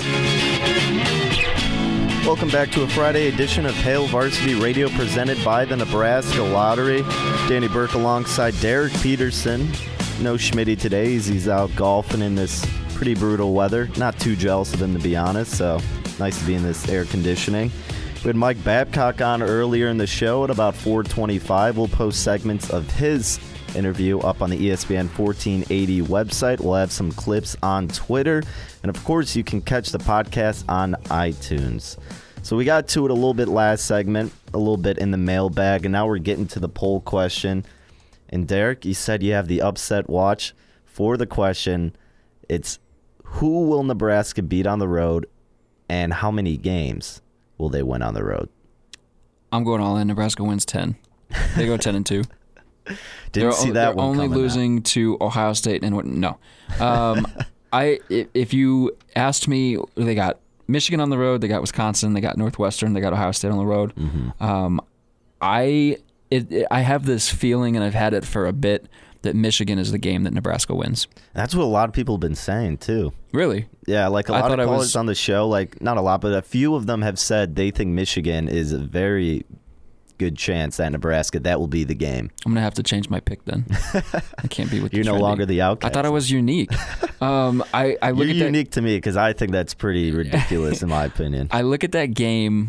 Welcome back to a Friday edition of Hail Varsity Radio presented by the Nebraska Lottery. Danny Burke alongside Derek Peterson. No Schmitty today. He's out golfing in this pretty brutal weather. Not too jealous of him, to be honest, so nice to be in this air conditioning. We had Mike Babcock on earlier in the show at about 4:25. We'll post segments of his interview up on the ESPN 1480 website. We'll have some clips on Twitter. And of course, you can catch the podcast on iTunes. So we got to it a little bit last segment, a little bit in the mailbag, and now we're getting to the poll question. And Derek, you said you have the upset watch for the question. It's who will Nebraska beat on the road and how many games will they win on the road? I'm going all in. Nebraska wins 10. They go 10-2. Didn't see that one only coming losing to Ohio State and no. If you asked me, they got Michigan on the road, they got Wisconsin, they got Northwestern, they got Ohio State on the road. Mm-hmm. I have this feeling, and I've had it for a bit, that Michigan is the game that Nebraska wins. That's what a lot of people have been saying too. Really? Yeah, like a lot of callers on the show, like not a lot, but a few of them have said they think Michigan is a very good chance that Nebraska, that will be the game. I'm gonna have to change my pick then. I can't be with you're no longer the outcast. I thought I was unique. I look you're at unique to me because I think that's pretty ridiculous in my opinion. I look at that game.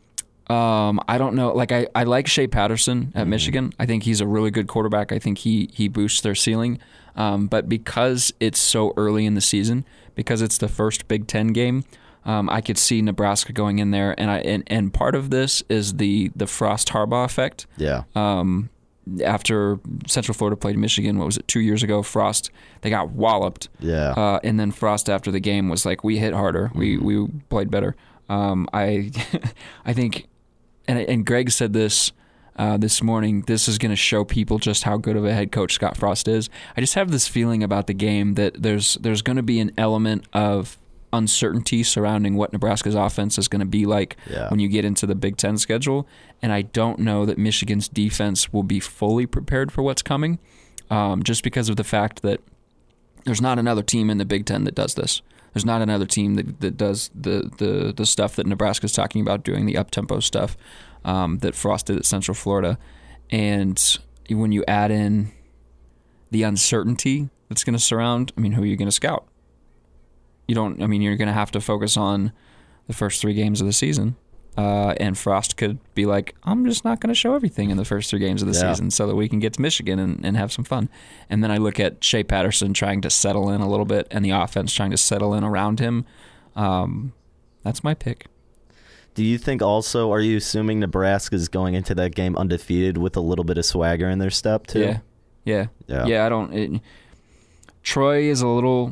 I don't know. Like I like Shea Patterson at Michigan. I think he's a really good quarterback. I think he boosts their ceiling. But because it's so early in the season, because it's the first Big Ten game, I could see Nebraska going in there, and part of this is the Frost Harbaugh effect. Yeah. After Central Florida played Michigan, what was it, 2 years ago? Frost, they got walloped. Yeah. And then Frost after the game was like, we hit harder, we played better. I think, and Greg said this this morning. This is going to show people just how good of a head coach Scott Frost is. I just have this feeling about the game that there's going to be an element of uncertainty surrounding what Nebraska's offense is going to be like when you get into the Big Ten schedule, and I don't know that Michigan's defense will be fully prepared for what's coming, just because of the fact that there's not another team in the Big Ten that does this. There's not another team that does the stuff that Nebraska's talking about doing, the up-tempo stuff that Frost did at Central Florida. And when you add in the uncertainty that's going to surround, I mean, who are you going to scout? You're going to have to focus on the first 3 games of the season. And Frost could be like, I'm just not going to show everything in the first 3 games of the season so that we can get to Michigan and have some fun. And then I look at Shea Patterson trying to settle in a little bit and the offense trying to settle in around him. That's my pick. Do you think also, are you assuming Nebraska's going into that game undefeated with a little bit of swagger in their step too? Yeah, I don't... Troy is a little...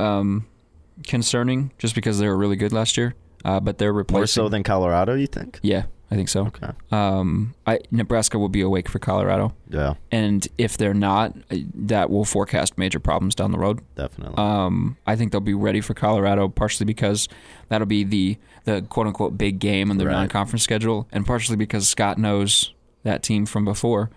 concerning just because they were really good last year, but they're replacing... More so than Colorado, you think? Yeah, I think so. Okay. Nebraska will be awake for Colorado. Yeah. And if they're not, that will forecast major problems down the road. Definitely. I think they'll be ready for Colorado, partially because that'll be the quote-unquote big game in their non-conference schedule, and partially because Scott knows that team from before.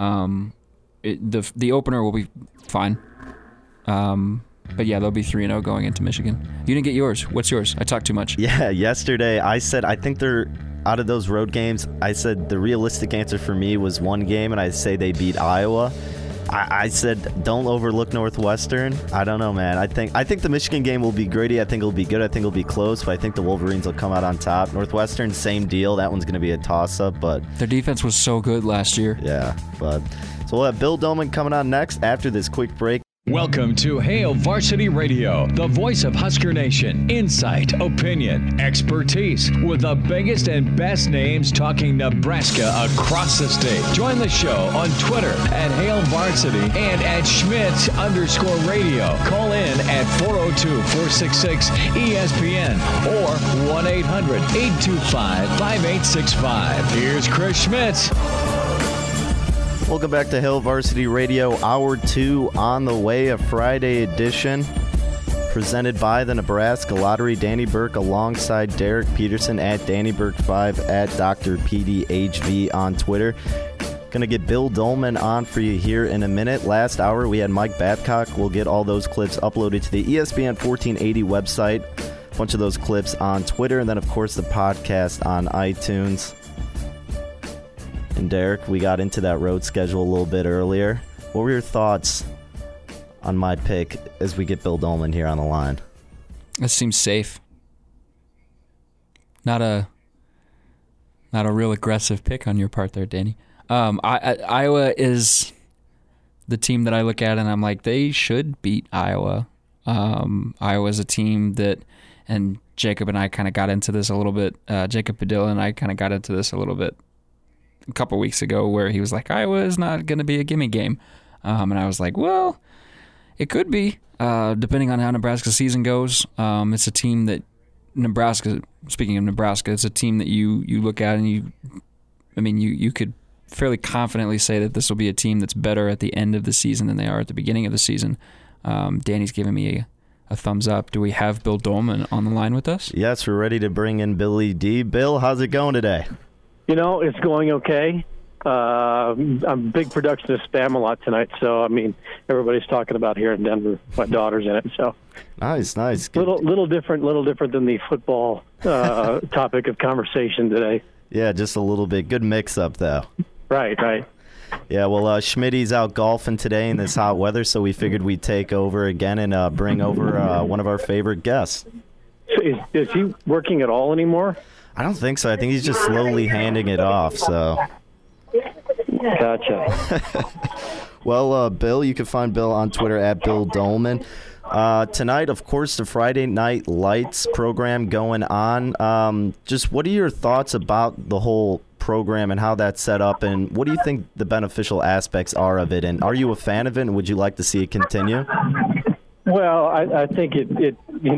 The opener will be fine. But yeah, they'll be 3-0 going into Michigan. You didn't get yours. What's yours? I talked too much. Yeah, yesterday I said I think they're out of those road games. I said the realistic answer for me was 1 game, and I say they beat Iowa. I said don't overlook Northwestern. I don't know, man. I think the Michigan game will be gritty. I think it'll be good. I think it'll be close, but I think the Wolverines will come out on top. Northwestern, same deal. That one's going to be a toss-up, but their defense was so good last year. Yeah, but so we'll have Bill Doman coming on next after this quick break. Welcome to Hail Varsity Radio, the voice of Husker Nation. Insight, opinion, expertise, with the biggest and best names talking Nebraska across the state. Join the show on Twitter at Hail Varsity and at Schmitz_radio. Call in at 402-466-ESPN or 1-800-825-5865. Here's Chris Schmitz. Welcome back to Hail Varsity Radio, Hour 2 on the way, a Friday edition presented by the Nebraska Lottery. Danny Burke alongside Derek Peterson at DannyBurke5 at Dr. PDHV on Twitter. Going to get Bill Dolman on for you here in a minute. Last hour we had Mike Babcock. We'll get all those clips uploaded to the ESPN 1480 website. A bunch of those clips on Twitter, and then of course the podcast on iTunes. And Derek, we got into that road schedule a little bit earlier. What were your thoughts on my pick as we get Bill Dolman here on the line? It seems safe. Not a real aggressive pick on your part there, Danny. Iowa is the team that I look at and I'm like, they should beat Iowa. Iowa's a team that, and Jacob and I kind of got into this a little bit. Jacob Padilla and I kind of got into this a little bit a couple weeks ago, where he was like, Iowa is not going to be a gimme game. And I was like, well, it could be, depending on how Nebraska's season goes. It's a team that speaking of Nebraska, it's a team that you look at and you could fairly confidently say that this will be a team that's better at the end of the season than they are at the beginning of the season. Danny's giving me a thumbs up. Do we have Bill Dolman on the line with us? Yes, we're ready to bring in Billy D. Bill, how's it going today? You know, it's going okay. I'm a big production of Spam-A-Lot tonight, so, everybody's talking about here in Denver. My daughter's in it, so. Nice. Little different than the football topic of conversation today. Yeah, just a little bit. Good mix-up, though. Right. Yeah, well, Schmitty's out golfing today in this hot weather, so we figured we'd take over again and bring over one of our favorite guests. Is he working at all anymore? I don't think so. I think he's just slowly handing it off, so. Gotcha. Well, Bill, you can find Bill on Twitter at Bill Dolman. Tonight, of course, the Friday Night Lights program going on. Just what are your thoughts about the whole program and how that's set up, and what do you think the beneficial aspects are of it, and are you a fan of it, and would you like to see it continue? Well, I think it's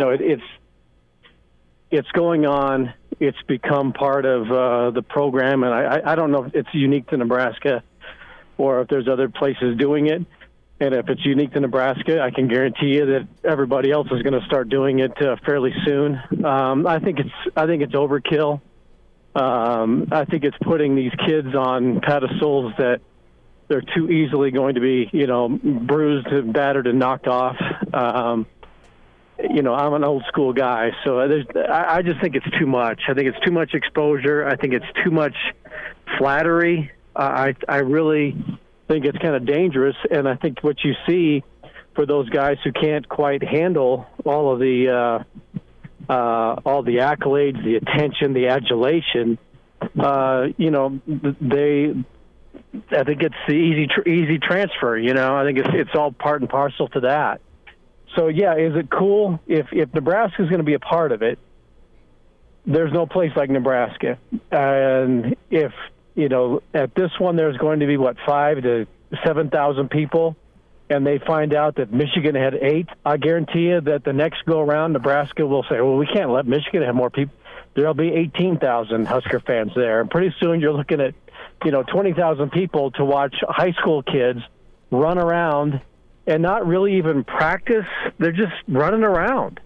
going on. It's become part of the program, and I don't know if it's unique to Nebraska or if there's other places doing it. And if it's unique to Nebraska, I can guarantee you that everybody else is going to start doing it fairly soon. I think it's overkill. I think it's putting these kids on pedestals that they're too easily going to be, bruised and battered and knocked off. I'm an old school guy, so I just think it's too much. I think it's too much exposure. I think it's too much flattery. I really think it's kind of dangerous, and I think what you see for those guys who can't quite handle all of the accolades, the attention, the adulation, I think it's the easy transfer. I think it's all part and parcel to that. So, yeah, is it cool? If Nebraska is going to be a part of it, there's no place like Nebraska. And if, at this one there's going to be, 5,000 to 7,000 people, and they find out that Michigan had 8, I guarantee you that the next go-around, Nebraska will say, well, we can't let Michigan have more people. There'll be 18,000 Husker fans there. And pretty soon you're looking at, 20,000 people to watch high school kids run around and not really even practice. They're just running around.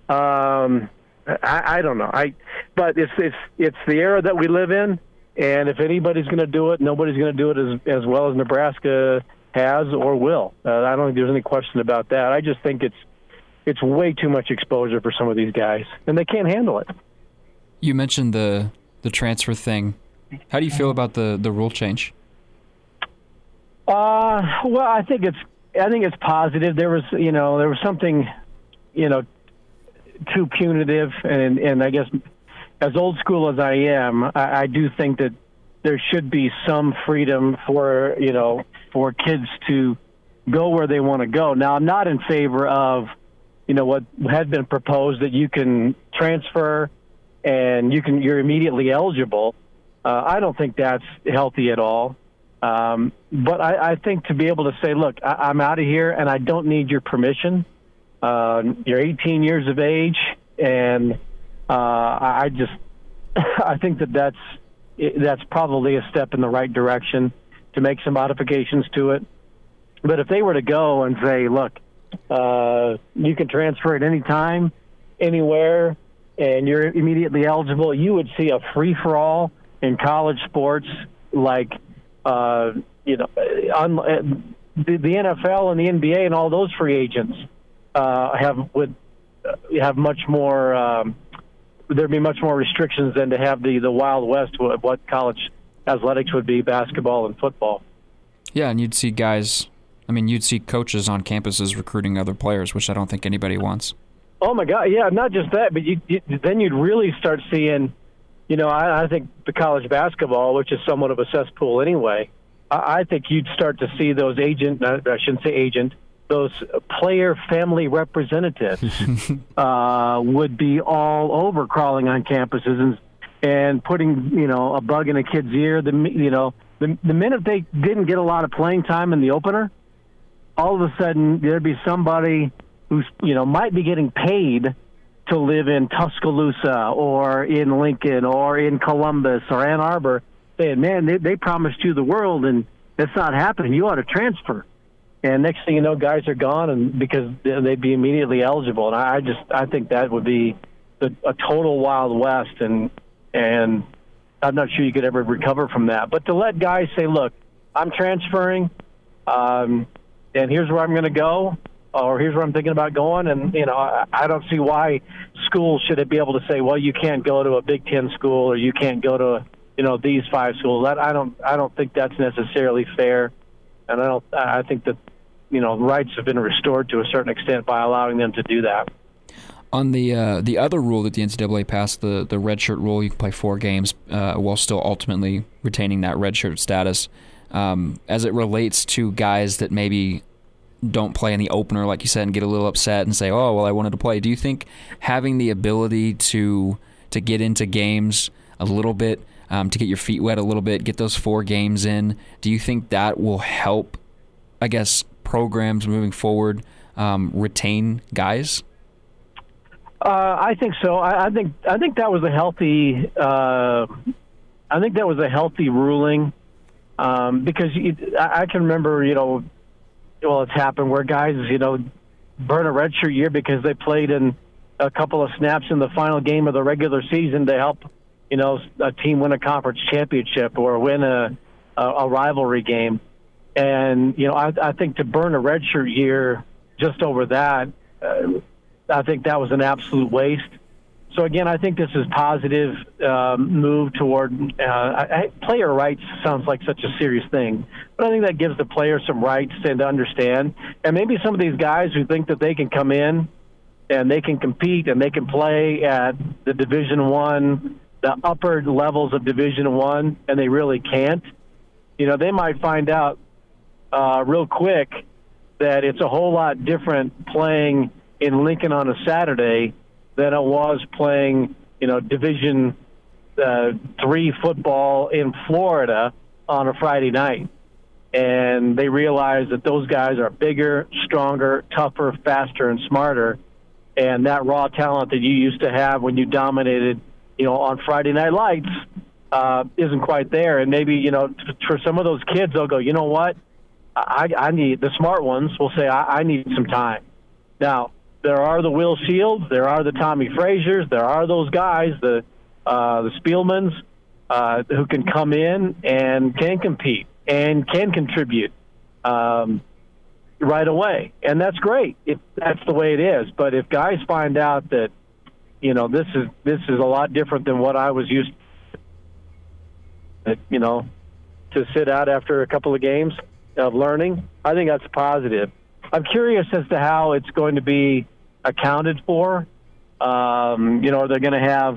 I don't know. But it's the era that we live in, and if anybody's going to do it, nobody's going to do it as well as Nebraska has or will. I don't think there's any question about that. I just think it's way too much exposure for some of these guys, and they can't handle it. You mentioned the transfer thing. How do you feel about the rule change? Well, I think it's positive. There was something, too punitive, and I guess as old school as I am, I do think that there should be some freedom for kids to go where they want to go. Now, I'm not in favor of, what had been proposed, that you can transfer and you're immediately eligible. I don't think that's healthy at all. But I think to be able to say, look, I'm out of here and I don't need your permission. You're 18 years of age, and I think that's probably a step in the right direction to make some modifications to it. But if they were to go and say, look, you can transfer at any time, anywhere, and you're immediately eligible, you would see a free-for-all in college sports like, the NFL and the NBA and all those free agents would have much more. There'd be much more restrictions than to have the Wild West, what college athletics would be, basketball and football. Yeah, and you'd see you'd see coaches on campuses recruiting other players, which I don't think anybody wants. Oh my God, yeah, not just that, but then you'd really start seeing. I think the college basketball, which is somewhat of a cesspool anyway, I think you'd start to see those those player family representatives would be all over crawling on campuses and putting, a bug in a kid's ear. The minute they didn't get a lot of playing time in the opener, all of a sudden there'd be somebody who's, might be getting paid to live in Tuscaloosa or in Lincoln or in Columbus or Ann Arbor, saying, man, they promised you the world and it's not happening. You ought to transfer. And next thing you know, guys are gone, and because they'd be immediately eligible. And I think that would be a total Wild West, and I'm not sure you could ever recover from that. But to let guys say, look, I'm transferring, and here's where I'm going to go, or here's where I'm thinking about going, and I don't see why schools should be able to say, well, you can't go to a Big Ten school, or you can't go to these 5 schools. I don't think that's necessarily fair, and I think that rights have been restored to a certain extent by allowing them to do that. On the other rule that the NCAA passed, the redshirt rule, you can play 4 games while still ultimately retaining that redshirt status. As it relates to guys that maybe don't play in the opener, like you said, and get a little upset and say, oh, well, I wanted to play. Do you think having the ability to get into games a little bit, to get your feet wet a little bit, get those 4 games in, do you think that will help, I guess, programs moving forward retain guys? I think so. I think that was a healthy. I think that was a healthy ruling because I can remember, it's happened where guys, burn a redshirt year because they played in a couple of snaps in the final game of the regular season to help, a team win a conference championship or win a rivalry game. And, I think to burn a redshirt year just over that, I think that was an absolute waste. So, again, I think this is positive move toward player rights sounds like such a serious thing. But I think that gives the player some rights and to understand. And maybe some of these guys who think that they can come in and they can compete and they can play at the Division I, the upper levels of Division I, and they really can't, they might find out real quick that it's a whole lot different playing in Lincoln on a Saturday than it was playing, Division III football in Florida on a Friday night. And they realize that those guys are bigger, stronger, tougher, faster, and smarter. And that raw talent that you used to have when you dominated, on Friday Night Lights isn't quite there. And maybe, for some of those kids, they'll go, you know what? I need, the smart ones will say, I need some time. Now, there are the Will Shields, there are the Tommy Frazier's, there are those guys, the Spielmans, who can come in and can compete and can contribute right away. And that's great if that's the way it is. But if guys find out that, this is a lot different than what I was used to, to sit out after a couple of games of learning, I think that's positive. I'm curious as to how it's going to be accounted for. Are they going to have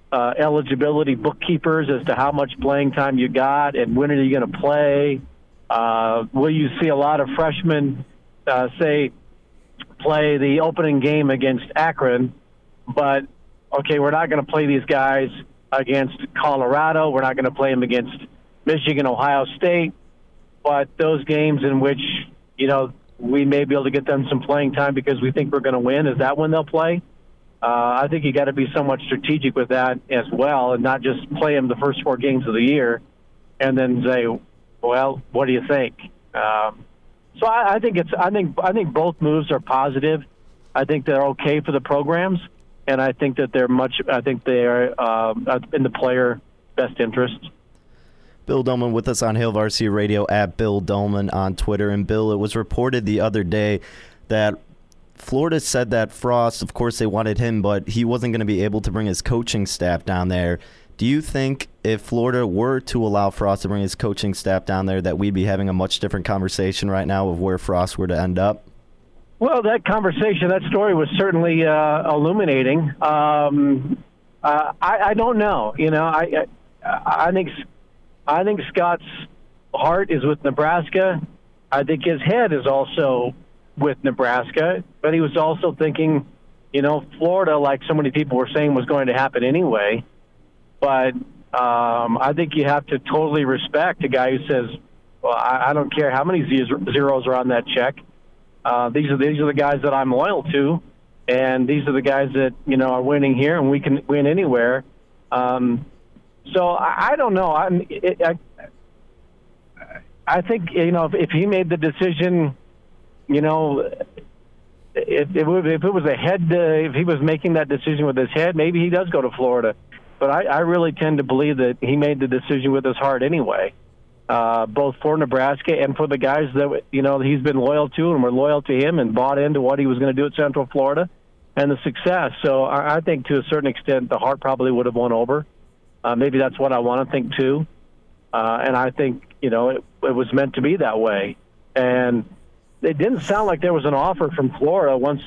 eligibility bookkeepers as to how much playing time you got and when are you going to play? Will you see a lot of freshmen, say, play the opening game against Akron, but, okay, we're not going to play these guys against Colorado. We're not going to play them against Michigan, Ohio State. But those games in which, we may be able to get them some playing time because we think we're going to win, is that when they'll play? I think you got to be somewhat strategic with that as well, and not just play them the first 4 games of the year and then say, well, what do you think? So I think both moves are positive. I think they're okay for the programs, and I think that they are in the player best interest. Bill Dolman with us on Hail Varsity Radio at Bill Dolman on Twitter. And Bill, it was reported the other day that Florida said that Frost, of course they wanted him, but he wasn't going to be able to bring his coaching staff down there. Do you think if Florida were to allow Frost to bring his coaching staff down there that we'd be having a much different conversation right now of where Frost were to end up? Well, that story was certainly illuminating. I don't know. I think Scott's heart is with Nebraska. I think his head is also with Nebraska, but he was also thinking, Florida, like so many people were saying, was going to happen anyway. But I think you have to totally respect a guy who says, well, I don't care how many zeros are on that check. These are the guys that I'm loyal to, and these are the guys that, are winning here, and we can win anywhere. So I don't know. I think, if he made the decision, if it was a head, if he was making that decision with his head, maybe he does go to Florida. But I really tend to believe that he made the decision with his heart anyway, both for Nebraska and for the guys that, he's been loyal to and were loyal to him and bought into what he was going to do at Central Florida and the success. So I think to a certain extent the heart probably would have won over. Maybe that's what I want to think too. And I think, it was meant to be that way. And it didn't sound like there was an offer from Florida once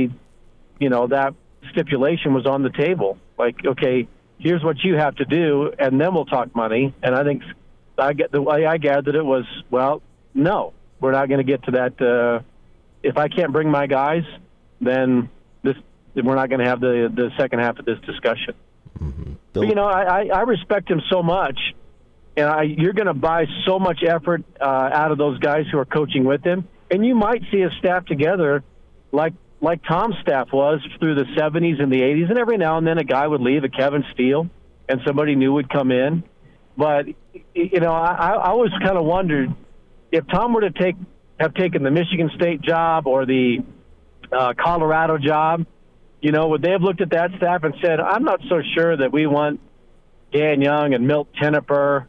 that stipulation was on the table. Like, okay, here's what you have to do, and then we'll talk money. And I think the way I gathered it was, well, no, we're not going to get to that. If I can't bring my guys, then we're not going to have the second half of this discussion. Mm-hmm. But, I respect him so much, and you're going to buy so much effort out of those guys who are coaching with him, and you might see a staff together like Tom's staff was through the 70s and the 80s, and every now and then a guy would leave, a Kevin Steele, and somebody new would come in. But, I always kind of wondered if Tom were to have taken the Michigan State job or the Colorado job, would they have looked at that staff and said, I'm not so sure that we want Dan Young and Milt Tenopir,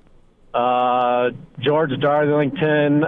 George Darlington,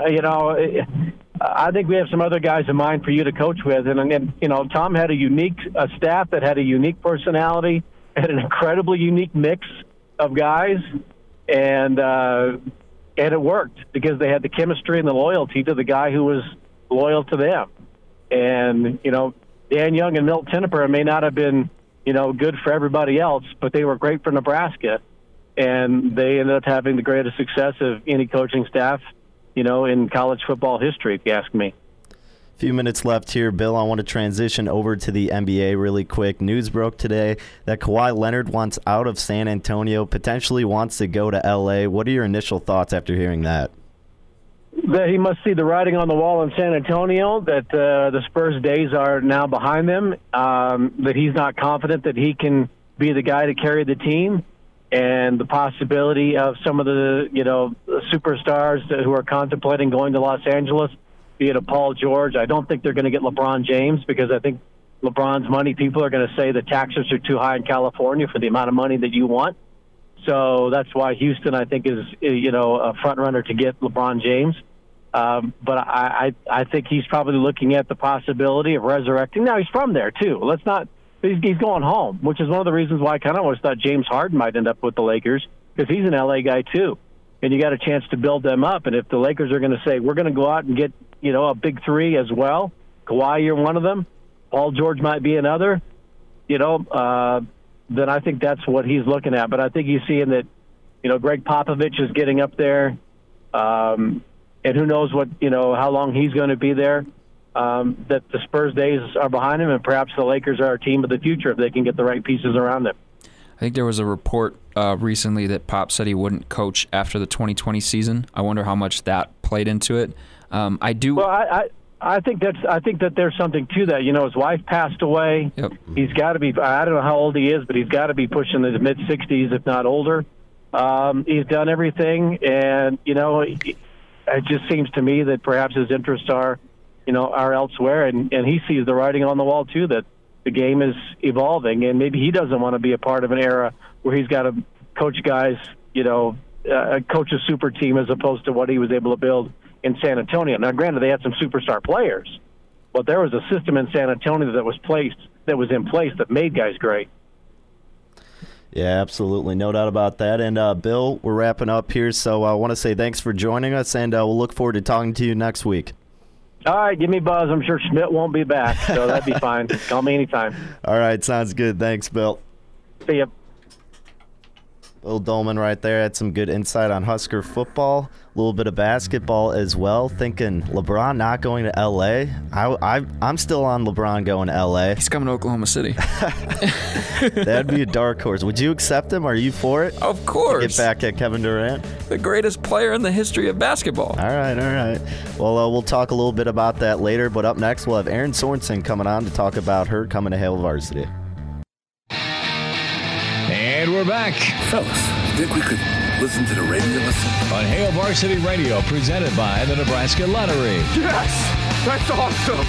I think we have some other guys in mind for you to coach with. And Tom had a staff that had a unique personality, had an incredibly unique mix of guys, and it worked because they had the chemistry and the loyalty to the guy who was loyal to them. And, Dan Young and Milt Tenopir may not have been, good for everybody else, but they were great for Nebraska. And they ended up having the greatest success of any coaching staff, in college football history, if you ask me. A few minutes left here, Bill. I want to transition over to the NBA really quick. News broke today that Kawhi Leonard wants out of San Antonio, potentially wants to go to L.A. What are your initial thoughts after hearing that? That he must see the writing on the wall in San Antonio, that the Spurs' days are now behind them, that he's not confident that he can be the guy to carry the team, and the possibility of some of the, superstars who are contemplating going to Los Angeles, be it a Paul George. I don't think they're going to get LeBron James because I think LeBron's money, people are going to say the taxes are too high in California for the amount of money that you want. So that's why Houston, I think, is a front runner to get LeBron James. But I think he's probably looking at the possibility of resurrecting. Now, he's from there, too. He's going home, which is one of the reasons why I kind of always thought James Harden might end up with the Lakers, because he's an L.A. guy, too. And you got a chance to build them up. And if the Lakers are going to say, we're going to go out and get, a big three as well, Kawhi, you're one of them, Paul George might be another, then I think that's what he's looking at. But I think he's seeing that, Greg Popovich is getting up there. And and who knows how long he's going to be there. That the Spurs days are behind him, and perhaps the Lakers are our team of the future if they can get the right pieces around them. I think there was a report recently that Pop said he wouldn't coach after the 2020 season. I wonder how much that played into it. I do. Well, I think that there's something to that. His wife passed away. Yep. He's got to be. I don't know how old he is, but he's got to be pushing the mid-60s, if not older. He's done everything, and it just seems to me that perhaps his interests are elsewhere, and he sees the writing on the wall too, that the game is evolving, and maybe he doesn't want to be a part of an era where he's got to coach guys, coach a super team as opposed to what he was able to build in San Antonio. Now, granted, they had some superstar players, but there was a system in San Antonio that was in place that made guys great. Yeah, absolutely. No doubt about that. And, Bill, we're wrapping up here, so I want to say thanks for joining us, and we'll look forward to talking to you next week. All right, give me a buzz. I'm sure Schmidt won't be back, so that'd be fine. Call me anytime. All right, sounds good. Thanks, Bill. See ya. Bill Dolman right there had some good insight on Husker football, a little bit of basketball as well. Thinking LeBron not going to L.A. I'm still on LeBron going to L.A. He's coming to Oklahoma City. That'd be a dark horse. Would you accept him? Are you for it? Of course. Get back at Kevin Durant? The greatest player in the history of basketball. All right. Well, we'll talk a little bit about that later, but up next we'll have Erin Sorensen coming on to talk about her coming to Hail Varsity. And we're back. Fellas, you think we could listen to the radio on Hail Varsity Radio, presented by the Nebraska Lottery. Yes! That's awesome!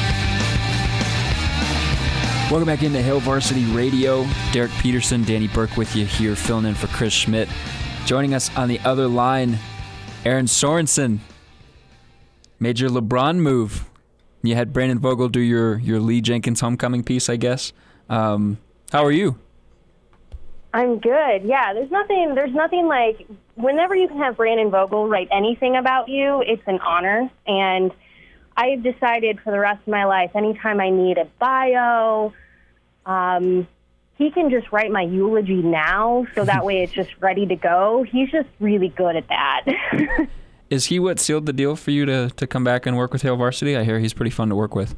Welcome back into Hail Varsity Radio. Derek Peterson, Danny Burke with you here, filling in for Chris Schmidt. Joining us on the other line, Erin Sorensen. Major LeBron move. You had Brandon Vogel do your Lee Jenkins homecoming piece, I guess. How are you? I'm good. Yeah, there's nothing like whenever you can have Brandon Vogel write anything about you, it's an honor. And I've decided for the rest of my life, anytime I need a bio, he can just write my eulogy now, so that way it's just ready to go. He's just really good at that. Is he what sealed the deal for you to come back and work with Hail Varsity? I hear he's pretty fun to work with.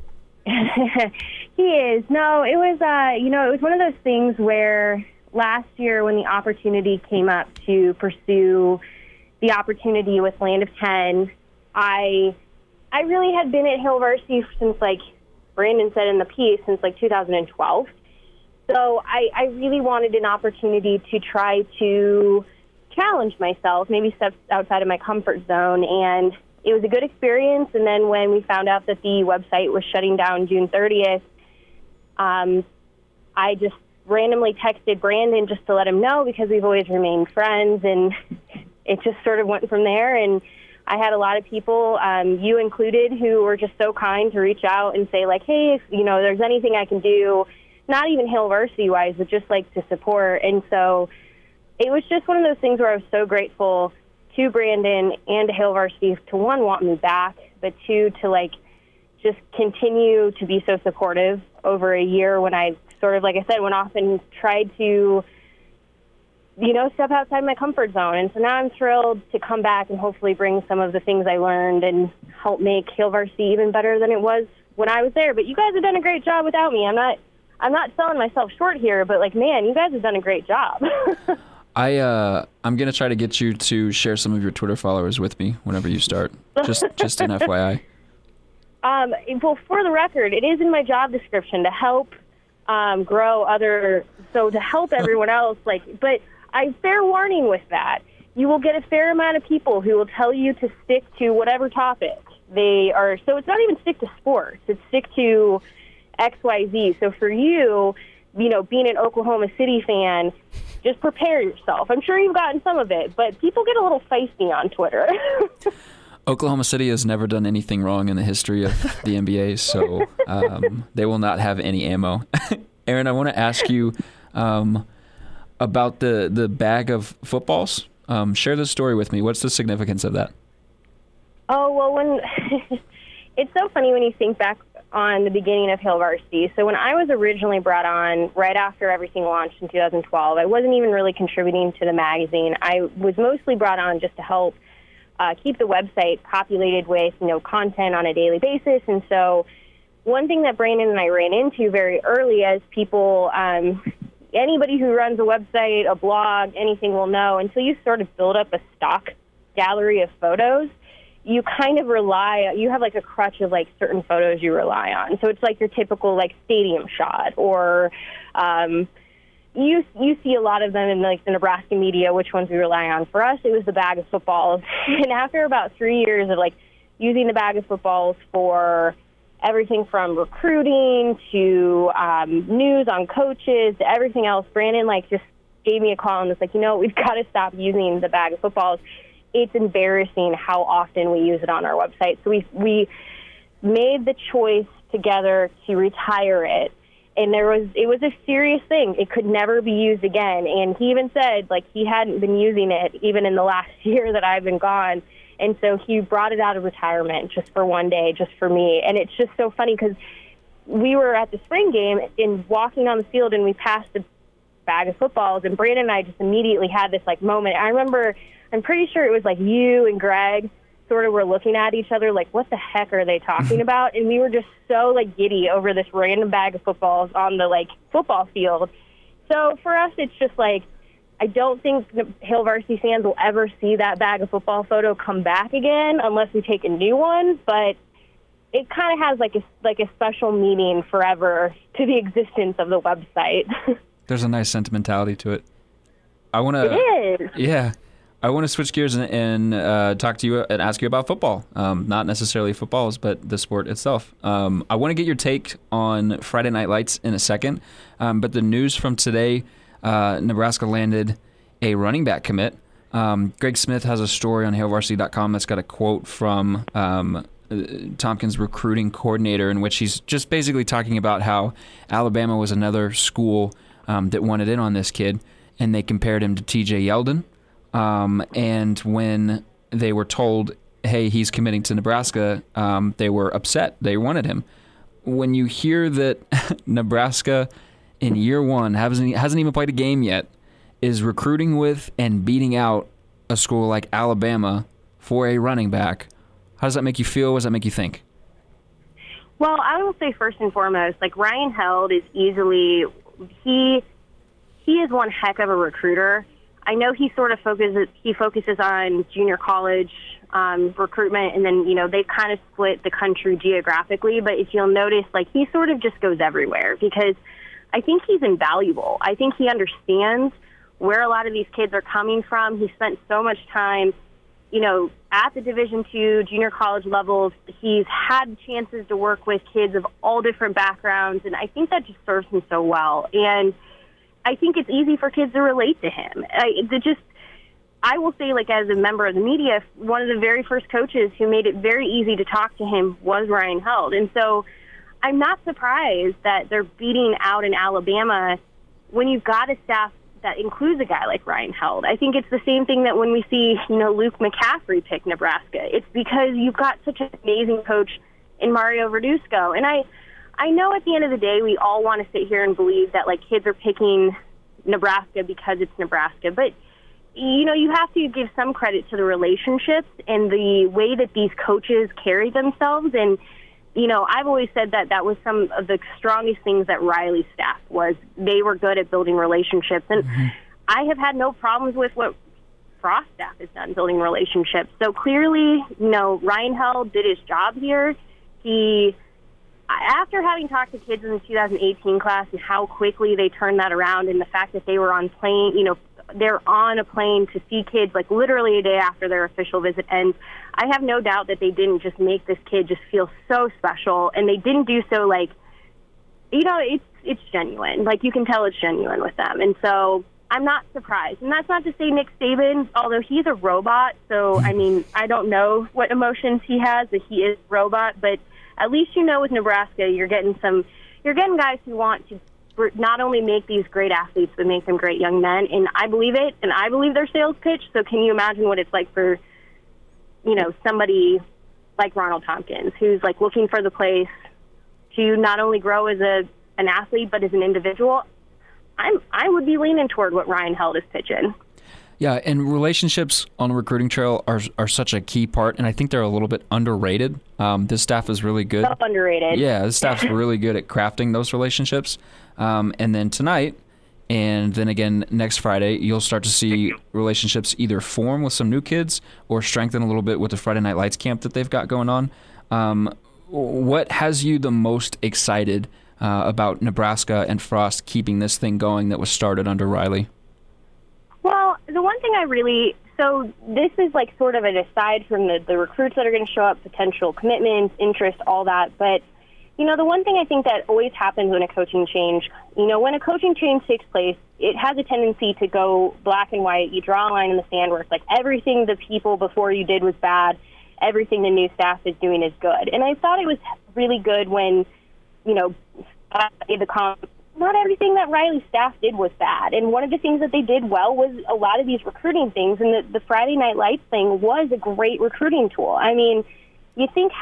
He is. No, it was it was one of those things where last year when the opportunity came up to pursue the opportunity with Land of 10, I really had been at Hail Varsity since, like Brandon said in the piece, since 2012. So I really wanted an opportunity to try to challenge myself, maybe step outside of my comfort zone, and it was a good experience. And then when we found out that the website was shutting down June 30th, I just randomly texted Brandon just to let him know, because we've always remained friends, and it just sort of went from there. And I had a lot of people, you included, who were just so kind to reach out and say, like, hey, if there's anything I can do, not even Hail Varsity-wise, but just to support. And so it was just one of those things where I was so grateful to Brandon and to Hail Varsity to, one, want me back, but two, to just continue to be so supportive over a year when I sort of, like I said, went off and tried to, step outside my comfort zone. And so now I'm thrilled to come back and hopefully bring some of the things I learned and help make Hail Varsity even better than it was when I was there. But you guys have done a great job without me. I'm not selling myself short here, but man, you guys have done a great job. I'm gonna try to get you to share some of your Twitter followers with me whenever you start. Just an FYI. Well, for the record, it is in my job description to help grow to help everyone else. But I fair warning with that. You will get a fair amount of people who will tell you to stick to whatever topic they are. So it's not even stick to sports. It's stick to XYZ. So for you, being an Oklahoma City fan, just prepare yourself. I'm sure you've gotten some of it, but people get a little feisty on Twitter. Oklahoma City has never done anything wrong in the history of the NBA, so they will not have any ammo. Erin, I want to ask you about the bag of footballs. Share the story with me. What's the significance of that? Oh, well, it's so funny when you think back on the beginning of Hail Varsity. So when I was originally brought on, right after everything launched in 2012, I wasn't even really contributing to the magazine. I was mostly brought on just to help keep the website populated with, content on a daily basis. And so one thing that Brandon and I ran into very early as people, anybody who runs a website, a blog, anything will know, until you sort of build up a stock gallery of photos, you kind of you have like a crutch of like certain photos you rely on. So it's like your typical like stadium shot, or you see a lot of them in like the Nebraska media, which ones we rely on. For us, it was the bag of footballs. And after about 3 years of like using the bag of footballs for everything from recruiting to news on coaches to everything else, Brandon like just gave me a call and was like, we've got to stop using the bag of footballs. It's embarrassing how often we use it on our website. So we made the choice together to retire it. And it was a serious thing. It could never be used again. And he even said, like, he hadn't been using it even in the last year that I've been gone. And so he brought it out of retirement just for one day, just for me. And it's just so funny because we were at the spring game and walking on the field and we passed the bag of footballs, and Brandon and I just immediately had this, like, moment. I remember, I'm pretty sure it was, like, you and Greg sort of were looking at each other like, what the heck are they talking about? And we were just so, like, giddy over this random bag of footballs on the, like, football field. So for us, it's just, like, I don't think the Hail Varsity fans will ever see that bag of football photo come back again unless we take a new one, but it kind of has, like a special meaning forever to the existence of the website. There's a nice sentimentality to it. It is. Yeah. I want to switch gears and talk to you and ask you about football. Not necessarily footballs, but the sport itself. I want to get your take on Friday Night Lights in a second. But the news from today, Nebraska landed a running back commit. Greg Smith has a story on HailVarsity.com that's got a quote from Tompkins' recruiting coordinator, in which he's just basically talking about how Alabama was another school that wanted in on this kid, and they compared him to T.J. Yeldon. And when they were told, hey, he's committing to Nebraska, they were upset. They wanted him. When you hear that Nebraska in year one hasn't even played a game yet, is recruiting with and beating out a school like Alabama for a running back, how does that make you feel? What does that make you think? Well, I will say first and foremost, like, Ryan Held is easily, he is one heck of a recruiter. I know he sort of focuses on junior college recruitment, and then, they kind of split the country geographically, but if you'll notice, like, he sort of just goes everywhere because I think he's invaluable. I think he understands where a lot of these kids are coming from. He spent so much time, at the Division II junior college levels. He's had chances to work with kids of all different backgrounds, and I think that just serves him so well. And I think it's easy for kids to relate to him. I will say, like, as a member of the media, one of the very first coaches who made it very easy to talk to him was Ryan Held. And so I'm not surprised that they're beating out in Alabama when you've got a staff that includes a guy like Ryan Held. I think it's the same thing that when we see, Luke McCaffrey pick Nebraska. It's because you've got such an amazing coach in Mario Verduzco. And I know at the end of the day, we all want to sit here and believe that, like, kids are picking Nebraska because it's Nebraska. But, you have to give some credit to the relationships and the way that these coaches carry themselves. And, I've always said that was some of the strongest things that Riley's staff was. They were good at building relationships. And I have had no problems with what Frost staff has done building relationships. So clearly, Ryan Held did his job here. After having talked to kids in the 2018 class and how quickly they turned that around, and the fact that they were on they're on a plane to see kids, like, literally a day after their official visit ends, I have no doubt that they didn't just make this kid just feel so special, and they didn't do so, like, it's genuine. Like, you can tell it's genuine with them. And so I'm not surprised. And that's not to say Nick Saban, although he's a robot, so, I don't know what emotions he has, but he is a robot, but at least with Nebraska, you're getting guys who want to not only make these great athletes, but make them great young men. And I believe it, and I believe their sales pitch. So can you imagine what it's like for, somebody like Ronald Tompkins, who's, like, looking for the place to not only grow as an athlete, but as an individual? I would be leaning toward what Ryan Held is pitching. Yeah, and relationships on the recruiting trail are such a key part, and I think they're a little bit underrated. This staff is really good. So underrated. Yeah, this staff's really good at crafting those relationships. And then tonight, and then again next Friday, you'll start to see relationships either form with some new kids or strengthen a little bit with the Friday Night Lights camp that they've got going on. What has you the most excited about Nebraska and Frost keeping this thing going that was started under Riley? Well, the one thing so this is like sort of an aside from the recruits that are going to show up, potential commitments, interest, all that. But, the one thing I think that always happens when a coaching change, when a coaching change takes place, it has a tendency to go black and white. You draw a line in the sand where it's like everything the people before you did was bad, everything the new staff is doing is good. And I thought it was really good when, I made the comment, not everything that Riley's staff did was bad. And one of the things that they did well was a lot of these recruiting things. And the Friday Night Lights thing was a great recruiting tool. I mean, you think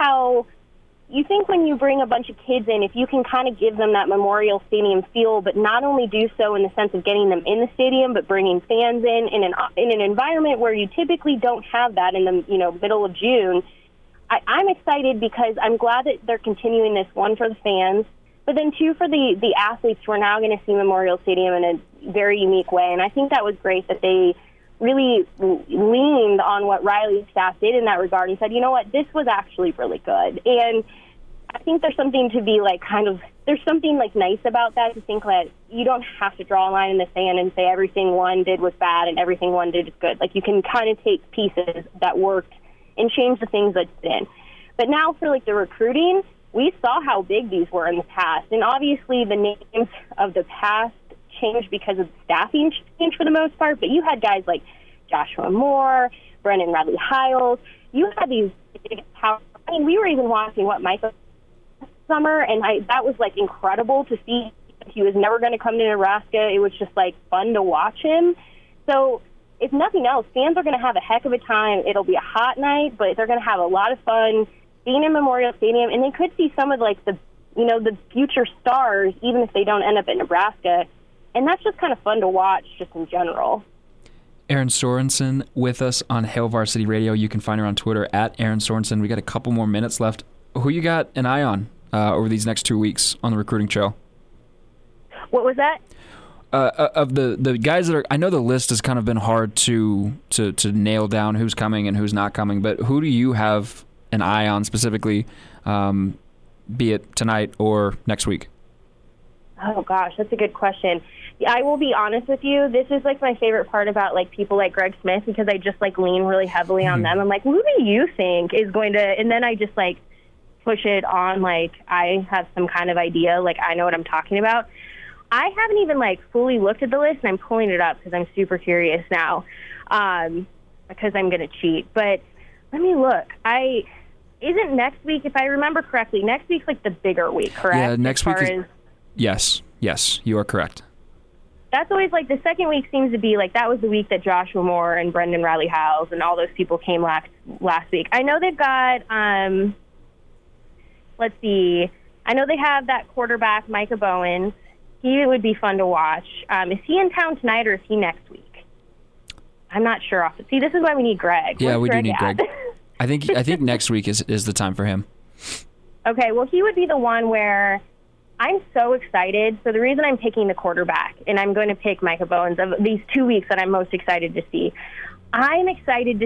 when you bring a bunch of kids in, if you can kind of give them that Memorial Stadium feel, but not only do so in the sense of getting them in the stadium, but bringing fans in an environment where you typically don't have that in the middle of June, I'm excited because I'm glad that they're continuing this, one, for the fans, but then two, for the athletes who are now going to see Memorial Stadium in a very unique way. And I think that was great that they really leaned on what Riley's staff did in that regard and said, you know what, this was actually really good. And I think there's something to be there's something nice about that, to think that you don't have to draw a line in the sand and say everything one did was bad and everything one did is good. You can kind of take pieces that worked and change the things that didn't. But now for the recruiting, we saw how big these were in the past. And obviously the names of the past changed because of the staffing change for the most part, but you had guys like Joshua Moore, Brendan Radley-Hiles. You had these big power. I mean, we were even watching Michael summer, and that was incredible to see. He was never going to come to Nebraska. It was just fun to watch him. So if nothing else, fans are going to have a heck of a time. It'll be a hot night, but they're going to have a lot of fun being in Memorial Stadium, and they could see some of the future stars, even if they don't end up at Nebraska. And that's just kind of fun to watch, just in general. Erin Sorensen with us on Hail Varsity Radio. You can find her on Twitter at Erin Sorensen. We got a couple more minutes left. Who you got an eye on over these next 2 weeks on the recruiting trail? What was that? Of the guys that are, I know the list has kind of been hard to nail down who's coming and who's not coming, but who do you have an eye on specifically, be it tonight or next week? Oh gosh, that's a good question. I will be honest with you. This is my favorite part about people like Greg Smith, because I just lean really heavily on them. I'm like, who do you think is going to? And then I just push it on I have some kind of idea. I know what I'm talking about. I haven't even fully looked at the list, and I'm pulling it up because I'm super curious now, because I'm going to cheat. But let me look. Isn't next week, if I remember correctly, next week's the bigger week, correct? Yeah, next week is. Yes, you are correct. That's always the second week seems to be that was the week that Joshua Moore and Brendan Radley-Hiles and all those people came last week. I know they've got, let's see, I know they have that quarterback, Micah Bowens. He would be fun to watch. Is he in town tonight or is he next week? I'm not sure. See, this is why we need Greg. Yeah, Where's we Greg do need at? Greg. I think next week is the time for him. Okay, well, he would be the one where I'm so excited. So the reason I'm picking the quarterback, and I'm going to pick Micah Bowens of these 2 weeks that I'm most excited to see, I'm just excited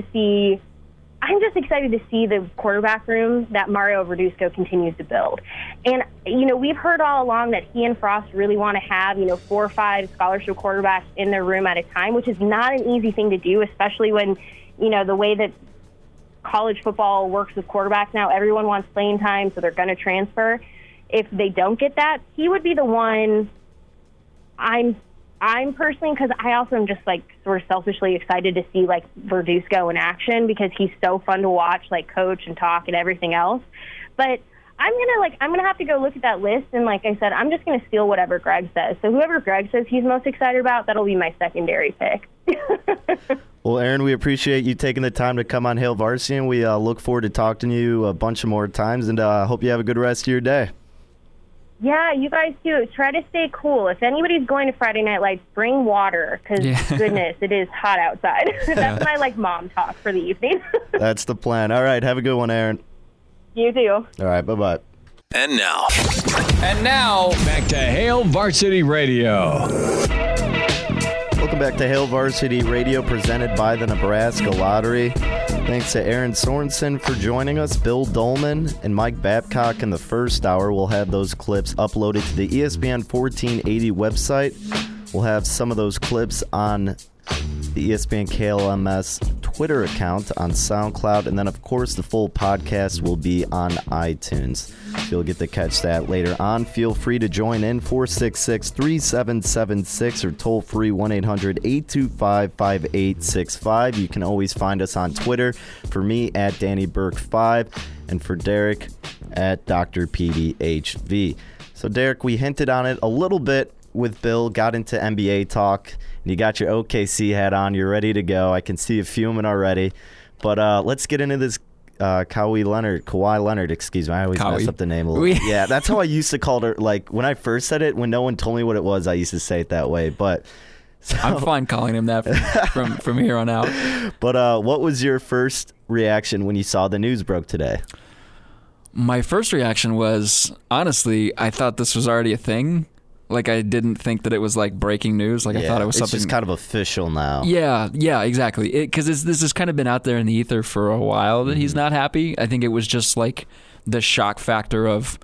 to see the quarterback room that Mario Verduzco continues to build. And, we've heard all along that he and Frost really want to have, 4 or 5 scholarship quarterbacks in their room at a time, which is not an easy thing to do, especially when, the way that college football works with quarterbacks now, everyone wants playing time, so they're going to transfer. If they don't get that, he would be the one I'm personally, because I also am just sort of selfishly excited to see Verduzco in action, because he's so fun to watch, coach and talk and everything else. But I'm gonna have to go look at that list, and like I said, I'm just gonna steal whatever Greg says. So whoever Greg says he's most excited about, that'll be my secondary pick. Well, Erin, we appreciate you taking the time to come on Hail Varsity, and we look forward to talking to you a bunch of more times, and hope you have a good rest of your day. Yeah, you guys too. Try to stay cool. If anybody's going to Friday Night Lights, bring water, because goodness, it is hot outside. That's my mom talk for the evening. That's the plan. All right, have a good one, Aaron. You too. All right, bye-bye. And now, back to Hail Varsity Radio. Welcome back to Hail Varsity Radio, presented by the Nebraska Lottery. Thanks to Aaron Sorensen for joining us, Bill Dolman, and Mike Babcock in the first hour. We'll have those clips uploaded to the ESPN 1480 website. We'll have some of those clips on the ESPN KLMS Twitter account, on SoundCloud, and then, of course, the full podcast will be on iTunes. So you'll get to catch that later on. Feel free to join in, 466-3776, or toll-free 1-800-825-5865. You can always find us on Twitter. For me, at DannyBurke5, and for Derek, at Dr. PDHV. So, Derek, we hinted on it a little bit with Bill, got into NBA talk, and you got your OKC hat on. You're ready to go. I can see you fuming already. But let's get into this Kawhi Leonard, excuse me. I always mess up the name a little bit. Yeah, that's how I used to call her. Like, when I first said it, when no one told me what it was, I used to say it that way. But so, I'm fine calling him that from here on out. But what was your first reaction when you saw the news broke today? My first reaction was, honestly, I thought this was already a thing. Like, I didn't think that it was like breaking news. Like, I thought it was something. It's just kind of official now. Yeah, exactly. Because this has kind of been out there in the ether for a while that he's not happy. I think it was just like the shock factor of,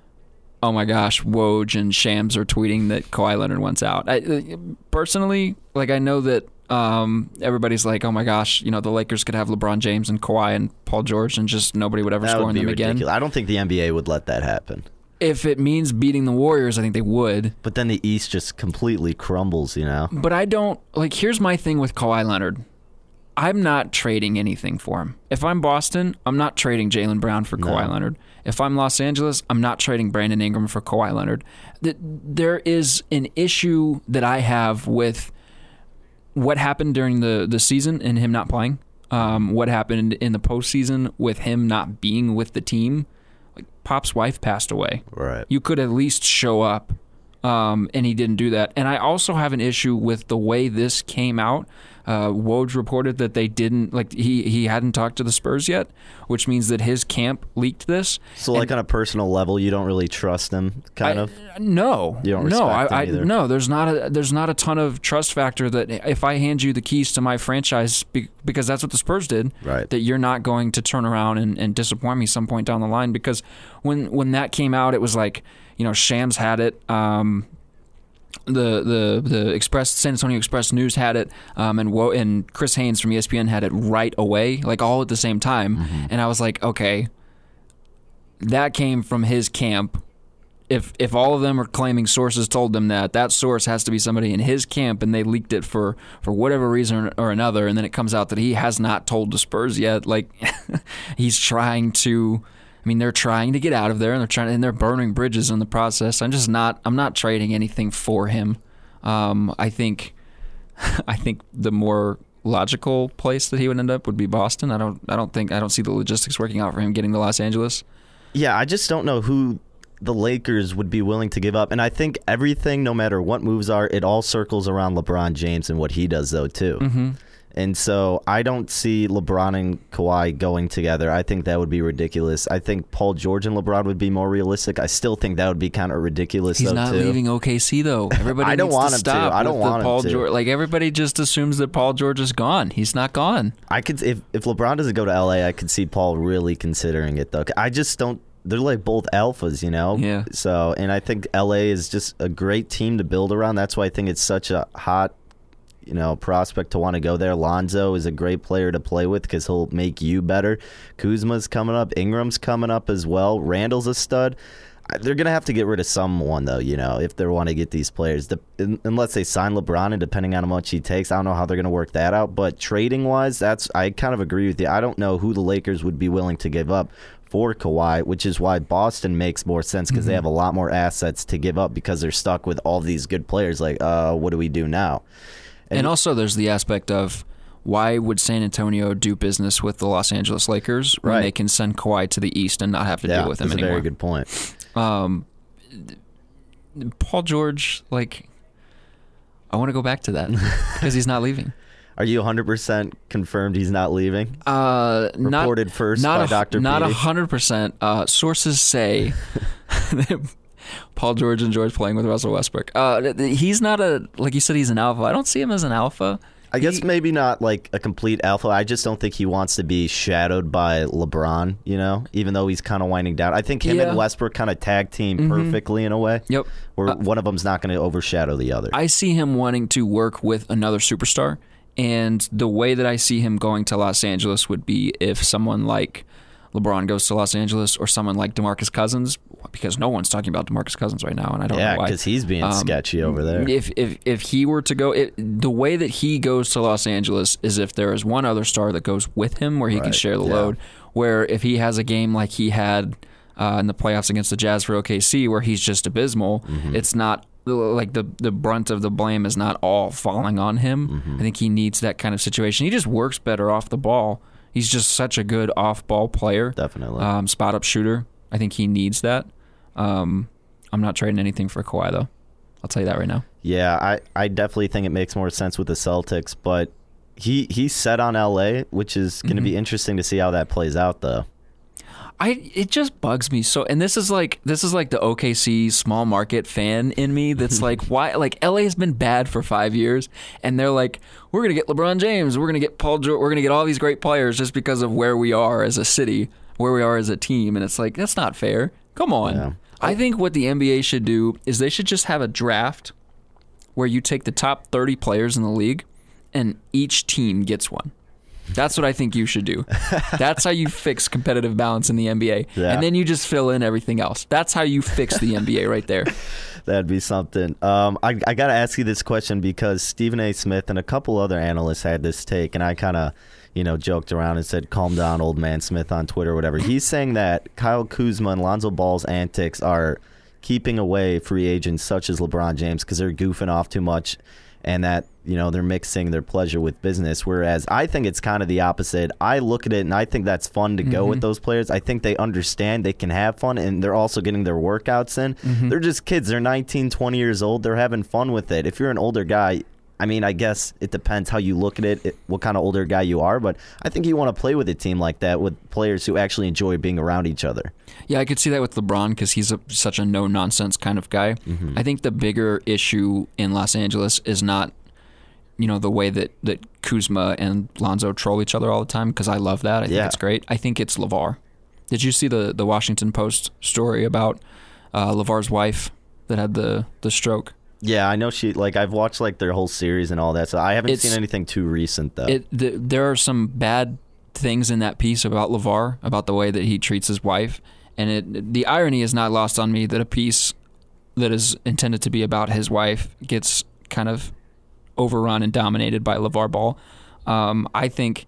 oh my gosh, Woj and Shams are tweeting that Kawhi Leonard wants out. Personally, like, I know that everybody's like, oh my gosh, the Lakers could have LeBron James and Kawhi and Paul George and just nobody would ever score on them ridiculous. Again. I don't think the NBA would let that happen. If it means beating the Warriors, I think they would. But then the East just completely crumbles, But I don't, here's my thing with Kawhi Leonard. I'm not trading anything for him. If I'm Boston, I'm not trading Jaylen Brown for Kawhi Leonard. If I'm Los Angeles, I'm not trading Brandon Ingram for Kawhi Leonard. There is an issue that I have with what happened during the season and him not playing, what happened in the postseason with him not being with the team. Pop's wife passed away. Right. You could at least show up, and he didn't do that. And I also have an issue with the way this came out. Woj reported that they didn't, he hadn't talked to the Spurs yet, which means that his camp leaked this. So, on a personal level, you don't really trust him, kind of? No. You don't respect him either? No, there's not a ton of trust factor that if I hand you the keys to my franchise, because that's what the Spurs did, right, that you're not going to turn around and disappoint me some point down the line. Because when that came out, it was like, Shams had it. The San Antonio Express News had it, and Chris Haynes from ESPN had it right away, all at the same time. Mm-hmm. And I was like, okay, that came from his camp. If all of them are claiming sources told them that source has to be somebody in his camp, and they leaked it for whatever reason or another, and then it comes out that he has not told the Spurs yet. He's trying to. They're trying to get out of there, and they're burning bridges in the process. I'm not trading anything for him. I think the more logical place that he would end up would be Boston. I don't see the logistics working out for him getting to Los Angeles. Yeah, I just don't know who the Lakers would be willing to give up. And I think everything, no matter what moves are, it all circles around LeBron James and what he does, though, too. Mm-hmm. And so I don't see LeBron and Kawhi going together. I think that would be ridiculous. I think Paul George and LeBron would be more realistic. I still think that would be kind of ridiculous. He's not leaving OKC, though. Everybody I don't needs want to him stop to. I don't want Paul him to. George. Everybody just assumes that Paul George is gone. He's not gone. I could, if LeBron doesn't go to LA, I could see Paul really considering it, though. I just don't. They're both alphas, Yeah. So, and I think LA is just a great team to build around. That's why I think it's such a hot, prospect to want to go there. Lonzo is a great player to play with because he'll make you better. Kuzma's coming up. Ingram's coming up as well. Randall's a stud. They're going to have to get rid of someone, though, if they want to get these players. Unless they sign LeBron, and depending on how much he takes, I don't know how they're going to work that out. But trading-wise, I kind of agree with you. I don't know who the Lakers would be willing to give up for Kawhi, which is why Boston makes more sense because they have a lot more assets to give up because they're stuck with all these good players. What do we do now? And also there's the aspect of why would San Antonio do business with the Los Angeles Lakers when they can send Kawhi to the East and not have to deal with him anymore? That's a very good point. Paul George, like, I want to go back to that because he's not leaving. Are you 100% confirmed he's not leaving? Reported first by Dr. Not Petey. 100%. Sources say that Paul George enjoys playing with Russell Westbrook. He's not like you said, he's an alpha. I don't see him as an alpha. I guess maybe not like a complete alpha. I just don't think he wants to be shadowed by LeBron, even though he's kind of winding down. I think him and Westbrook kind of tag team perfectly in a way. Yep. Where one of them's not going to overshadow the other. I see him wanting to work with another superstar, and the way that I see him going to Los Angeles would be if someone like LeBron goes to Los Angeles or someone like DeMarcus Cousins, because no one's talking about DeMarcus Cousins right now, and I don't know why. Yeah, because he's being sketchy over there. If he were to go, the way that he goes to Los Angeles is if there is one other star that goes with him where he can share the load, where if he has a game like he had in the playoffs against the Jazz for OKC where he's just abysmal, it's not like the brunt of the blame is not all falling on him. I think he needs that kind of situation. He just works better off the ball. He's just such a good off-ball player. Definitely. Spot-up shooter. I think he needs that. I'm not trading anything for Kawhi, though. I'll tell you that right now. Yeah, I definitely think it makes more sense with the Celtics, but he's set on LA, which is going to be interesting to see how that plays out, though. It just bugs me so, and this is like the OKC small market fan in me that's like, why? Like, LA has been bad for 5 years, and they're like, we're gonna get LeBron James, we're gonna get Paul George, we're gonna get all these great players just because of where we are as a city, where we are as a team, and it's like, that's not fair. Come on. Yeah. I think what the NBA should do is they should just have a draft where you take the top 30 players in the league, and each team gets one. That's what I think you should do. That's how you fix competitive balance in the NBA. Yeah. And then you just fill in everything else. That's how you fix the NBA right there. That'd be something. I got to ask you this question because Stephen A. Smith and a couple other analysts had this take, and I kind of, joked around and said, calm down, old man Smith on Twitter or whatever. He's saying that Kyle Kuzma and Lonzo Ball's antics are keeping away free agents such as LeBron James because they're goofing off too much, and that they're mixing their pleasure with business, whereas I think it's kind of the opposite. I look at it and I think that's fun to go with those players. I think they understand they can have fun, and they're also getting their workouts in. They're just kids. They're 19, 20 years old. They're having fun with it. If you're an older guy, I mean, I guess it depends how you look at it, what kind of older guy you are, but I think you want to play with a team like that with players who actually enjoy being around each other. Yeah, I could see that with LeBron because he's such a no-nonsense kind of guy. I think the bigger issue in Los Angeles is not the way that Kuzma and Lonzo troll each other all the time, because I love that. I think it's great. I think it's LeVar. Did you see the Washington Post story about LeVar's wife that had the stroke? Yeah, I know I've watched their whole series and all that, so I haven't seen anything too recent, though. There are some bad things in that piece about LeVar, about the way that he treats his wife, and the irony is not lost on me that a piece that is intended to be about his wife gets kind of overrun and dominated by LeVar Ball. I think,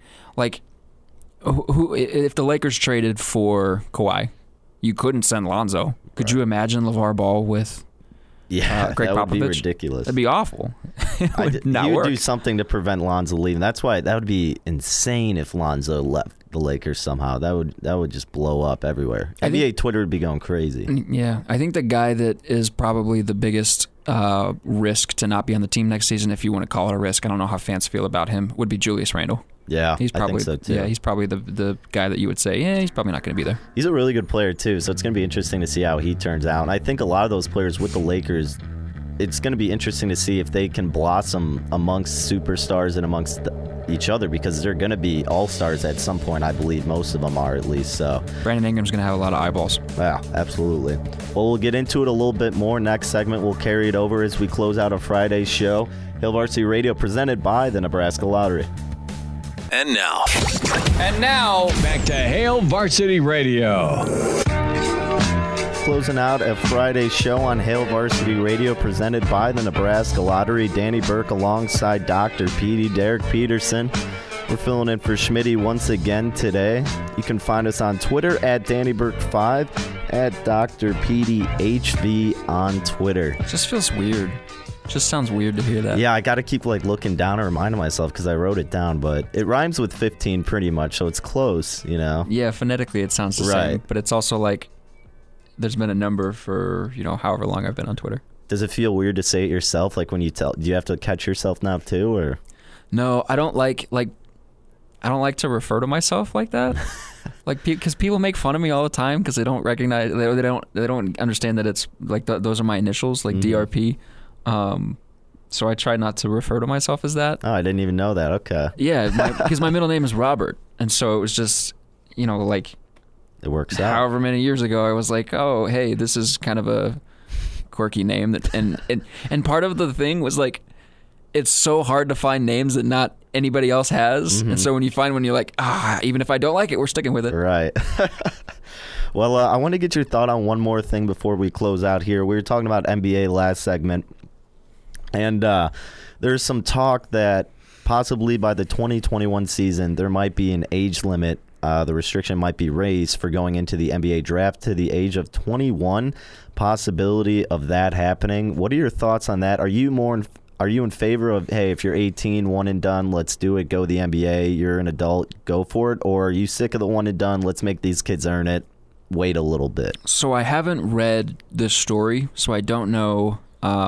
if the Lakers traded for Kawhi, you couldn't send Lonzo. Could you imagine LeVar Ball with Greg that Popovich? Would be ridiculous. That'd be awful. It would not you work. would do something to prevent Lonzo leaving. That's why that would be insane if Lonzo left the Lakers somehow. That would just blow up everywhere. NBA Twitter would be going crazy. Yeah, I think the guy that is probably the biggest risk to not be on the team next season, if you want to call it a risk, I don't know how fans feel about him, would be Julius Randle. Yeah, I think so too. Yeah, he's probably the guy that you would say, he's probably not going to be there. He's a really good player too, so it's going to be interesting to see how he turns out. And I think a lot of those players with the Lakers, it's going to be interesting to see if they can blossom amongst superstars and amongst each other, because they're going to be all-stars at some point. I believe most of them are, at least. So Brandon Ingram's going to have a lot of eyeballs. Yeah, absolutely. Well, we'll get into it a little bit more. Next segment, we'll carry it over as we close out a Friday's show. Hail Varsity Radio, presented by the Nebraska Lottery. And now, back to Hail Varsity Radio. Closing out a Friday show on Hail Varsity Radio, presented by the Nebraska Lottery. Danny Burke alongside Dr. Petey, Derek Peterson. We're filling in for Schmitty once again today. You can find us on Twitter at DannyBurke5, at Dr. Petey HV on Twitter. It just feels weird. Just sounds weird to hear that. Yeah, I got to keep looking down and reminding myself because I wrote it down, but it rhymes with 15 pretty much, so it's close, Yeah, phonetically it sounds the same, but it's also there's been a number for, however long I've been on Twitter. Does it feel weird to say it yourself? Like when you do you have to catch yourself now too, or? No, I don't like to refer to myself like that. Like, because people make fun of me all the time because they don't recognize, they don't understand that it's like those are my initials, like DRP. So I try not to refer to myself as that. Oh, I didn't even know that. Okay. Yeah, because my middle name is Robert, and so it was just, like it works out. However many years ago, I was like, oh, hey, this is kind of a quirky name that, and part of the thing was like, it's so hard to find names that not anybody else has, and so when you find one, you're like, even if I don't like it, we're sticking with it. Right. Well, I want to get your thought on one more thing before we close out here. We were talking about NBA last segment, and there's some talk that possibly by the 2021 season, there might be an age limit. The restriction might be raised for going into the NBA draft to the age of 21. Possibility of that happening. What are your thoughts on that? Are you in favor of, hey, if you're 18, one and done, let's do it, go the NBA, you're an adult, go for it? Or are you sick of the one and done, let's make these kids earn it, wait a little bit? So I haven't read this story, so I don't know,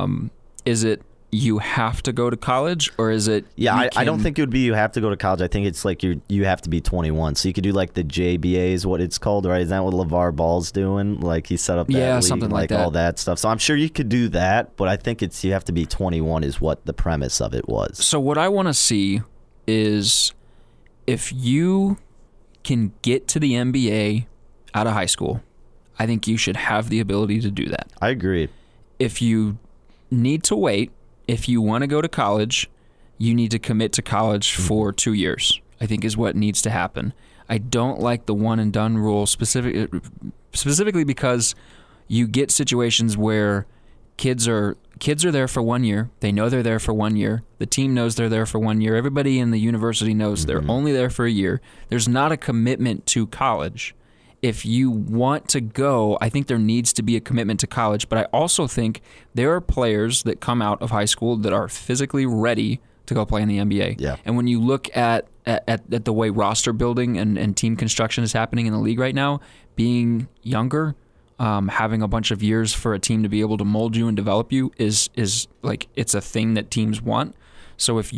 is it you have to go to college, or is it... Yeah, I don't think it would be you have to go to college. I think it's like you have to be 21. So you could do like the JBA is what it's called, right? Is that what LeVar Ball's doing? Like he set up that league, something like that. All that stuff. So I'm sure you could do that, but I think it's you have to be 21 is what the premise of it was. So what I want to see is if you can get to the NBA out of high school, I think you should have the ability to do that. I agree. If you need to wait, if you want to go to college, you need to commit to college for 2 years, I think is what needs to happen. I don't like the one and done rule specifically because you get situations where kids are there for 1 year. They know they're there for 1 year. The team knows they're there for 1 year. Everybody in the university knows they're only there for a year. There's not a commitment to college. If you want to go, I think there needs to be a commitment to college. But I also think there are players that come out of high school that are physically ready to go play in the NBA. Yeah. And when you look at the way roster building and team construction is happening in the league right now, being younger, having a bunch of years for a team to be able to mold you and develop you is like it's a thing that teams want. So if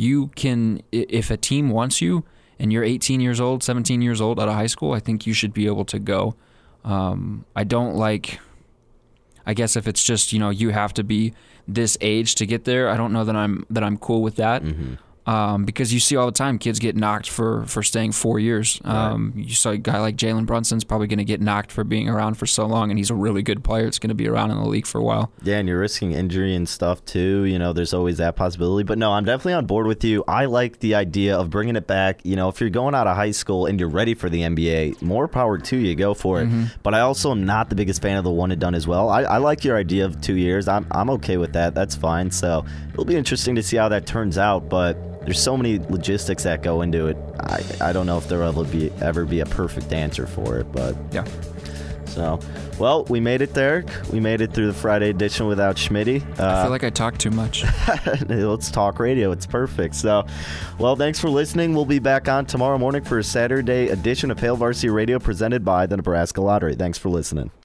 a team wants you, and you're 18 years old, 17 years old out of high school, I think you should be able to go. I don't like, I guess if it's just, you have to be this age to get there, I don't know that I'm cool with that. Because you see all the time kids get knocked for staying 4 years. Right. You saw a guy like Jalen Brunson's probably going to get knocked for being around for so long, and he's a really good player. It's going to be around in the league for a while. Yeah, and you're risking injury and stuff too. There's always that possibility. But no, I'm definitely on board with you. I like the idea of bringing it back. If you're going out of high school and you're ready for the NBA, more power to you. Go for it. But I also am not the biggest fan of the one and done as well. I like your idea of 2 years. I'm okay with that. That's fine. So it'll be interesting to see how that turns out. But there's so many logistics that go into it. I don't know if there will ever be a perfect answer for it, but yeah. So, well, we made it, Derek. We made it through the Friday edition without Schmitty. I feel like I talk too much. Let's talk radio. It's perfect. So, well, thanks for listening. We'll be back on tomorrow morning for a Saturday edition of Hail Varsity Radio presented by the Nebraska Lottery. Thanks for listening.